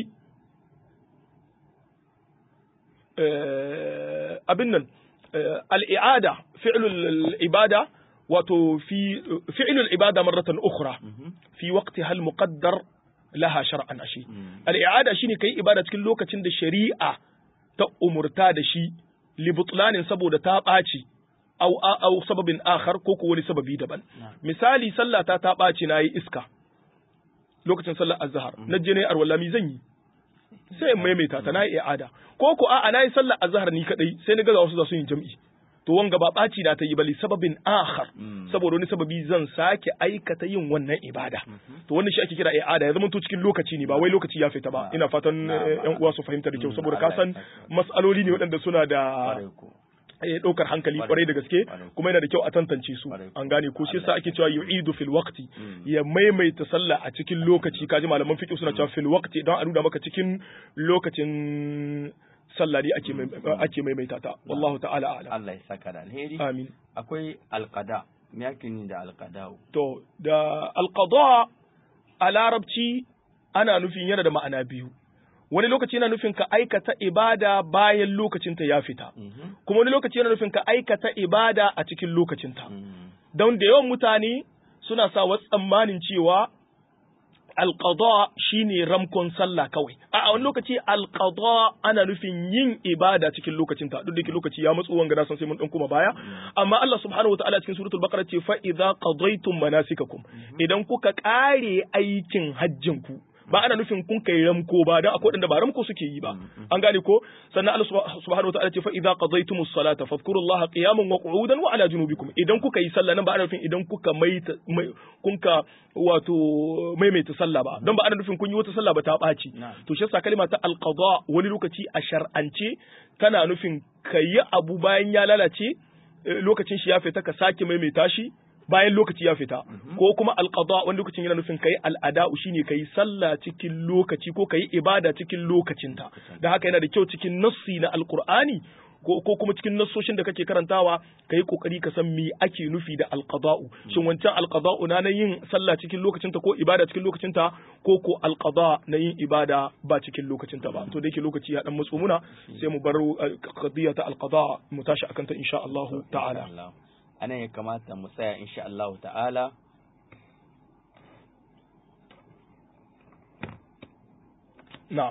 abin nan al'i'ada fi'lul ibada wato fi fi'lul ibada marratan ukhra fi waqtiha al-muqaddar laha shar'an ashi al'i'ada shine kai ibada cikin lokacin da shari'a ta umurta da shi libutlanin saboda ta ɓaci au au sababin akhar ko ko wani sababi daban misali sallah ta ta ɓaci nayi iska lokacin sallar azhar na je ne arwallami zan yi sai in maimaita ta nayi i'ada ko ko a'a nayi sallar azhar ni kadai sai na ga wasu za su yi jam'i to wanga ba ɓaci da ta yi bali sababin akhar saboda wani sababi zan sake aikata yin wannan ibada to wannan shi ake kira i'ada ya zama to cikin lokaci ne ba wai lokaci ya fita ba ina fatan yan uwa su fahimta da kyau saboda ka san mas'aloli ne waɗanda suna da ɗaukar hankali kwarai da gaske kuma yana da kyau a tantance su an gane ko shi yasa ake cewa yu'idu fil waqti ya maimaita sallah a cikin lokaci kaji malaman fiqh suna cewa fil waqti don a nuna maka cikin lokacin sallah ne ake ake maimaita ta wallahu ta'ala a'lam Allah ya saka da alheri amin akwai alqada me yake ni da alqada to da alqada a larabci ana nufin yana da ma'ana biyu wani lokaci yana nufin ka aikata ibada bayan lokacinta ya fita kuma wani lokaci yana nufin ka aikata ibada a cikin lokacinta don da yawan mutane suna sa wasu tsammanin cewa alqada shine ramkon sallah kawai a wani lokaci alqada ana nufin yin ibada cikin lokacinta duk da ke lokaci ya matso wanga san sai mun dan kuma baya amma Allah subhanahu wataala cikin suratul baqara ce fa idza qadaytum manasikakum idan kuka kare aikin hajjin ku ba ana nufin kun kai ramko ba dan akwai wanda ba ramko suke yi ba an gane ko sannan Allah subhanahu wataala ce fa idza qadaytumus salata fadhkurullaha qiyaman wa qu'udan wa ala junubikum idan kuka yi sallah nan ba ana nufin idan kuka maita kunka wato maimaita sallah ba dan ba ana nufin kun yi wata sallah ba ta baci to shi yasa kalma ta alqada wani lokaci a shar'ance tana nufin kayi abu bayan ya lalace lokacin shi ya fita ka sake maimaita shi bayan lokaci ya fita ko kuma alqada wani lokacin yana nufin kai al'ada'u shine kai sallah cikin lokaci ko kai ibada cikin lokacinta da haka yana da kyau cikin nassi na alqur'ani ko ko kuma cikin nassoshin da kake karantawa kai kokari ka san me ake nufi da alqada'u shin wancan alqada'u na na yin sallah cikin lokacin ta ko ibada cikin lokacin ta ko ko alqada na yin ibada ba cikin lokacin ta ba to da yake lokaci ya dan matso muna sai mu bar qadiyya ta alqada mu tashi akan ta insha Allah ta'ala anan ya kamata mu tsaya insha Allah ta'ala na'am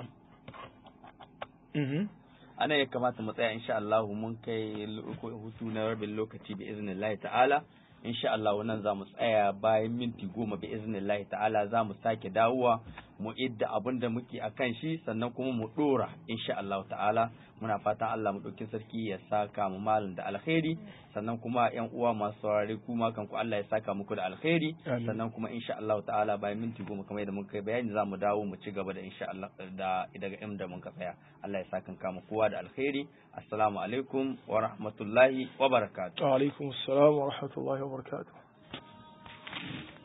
mhm ana ya kamata mu tsaya insha Allah mun kai hutu na rabin lokaci bi iznillahi ta'ala insha Allah wannan zamu tsaya bayan minti goma bi iznillahi ta'ala zamu sake dawowa mu idda abin da muke akan shi sannan kuma mu dora insha Allah ta'ala muna fatan Allah mu dauki sarki ya saka mu malin da alkhairi sannan kuma ƴan uwa masu saurare kuma kanku Allah ya saka muku da alkhairi sannan kuma insha Allah ta'ala bayan minti goma kamar yadda muka bayani zamu dawo mu ci gaba da insha Allah da daga inda mun ka tsaya Allah ya saka kama kowa da alkhairi assalamu alaikum wa rahmatullahi wa barakatuh wa alaikum assalam wa rahmatullahi wa barakatuh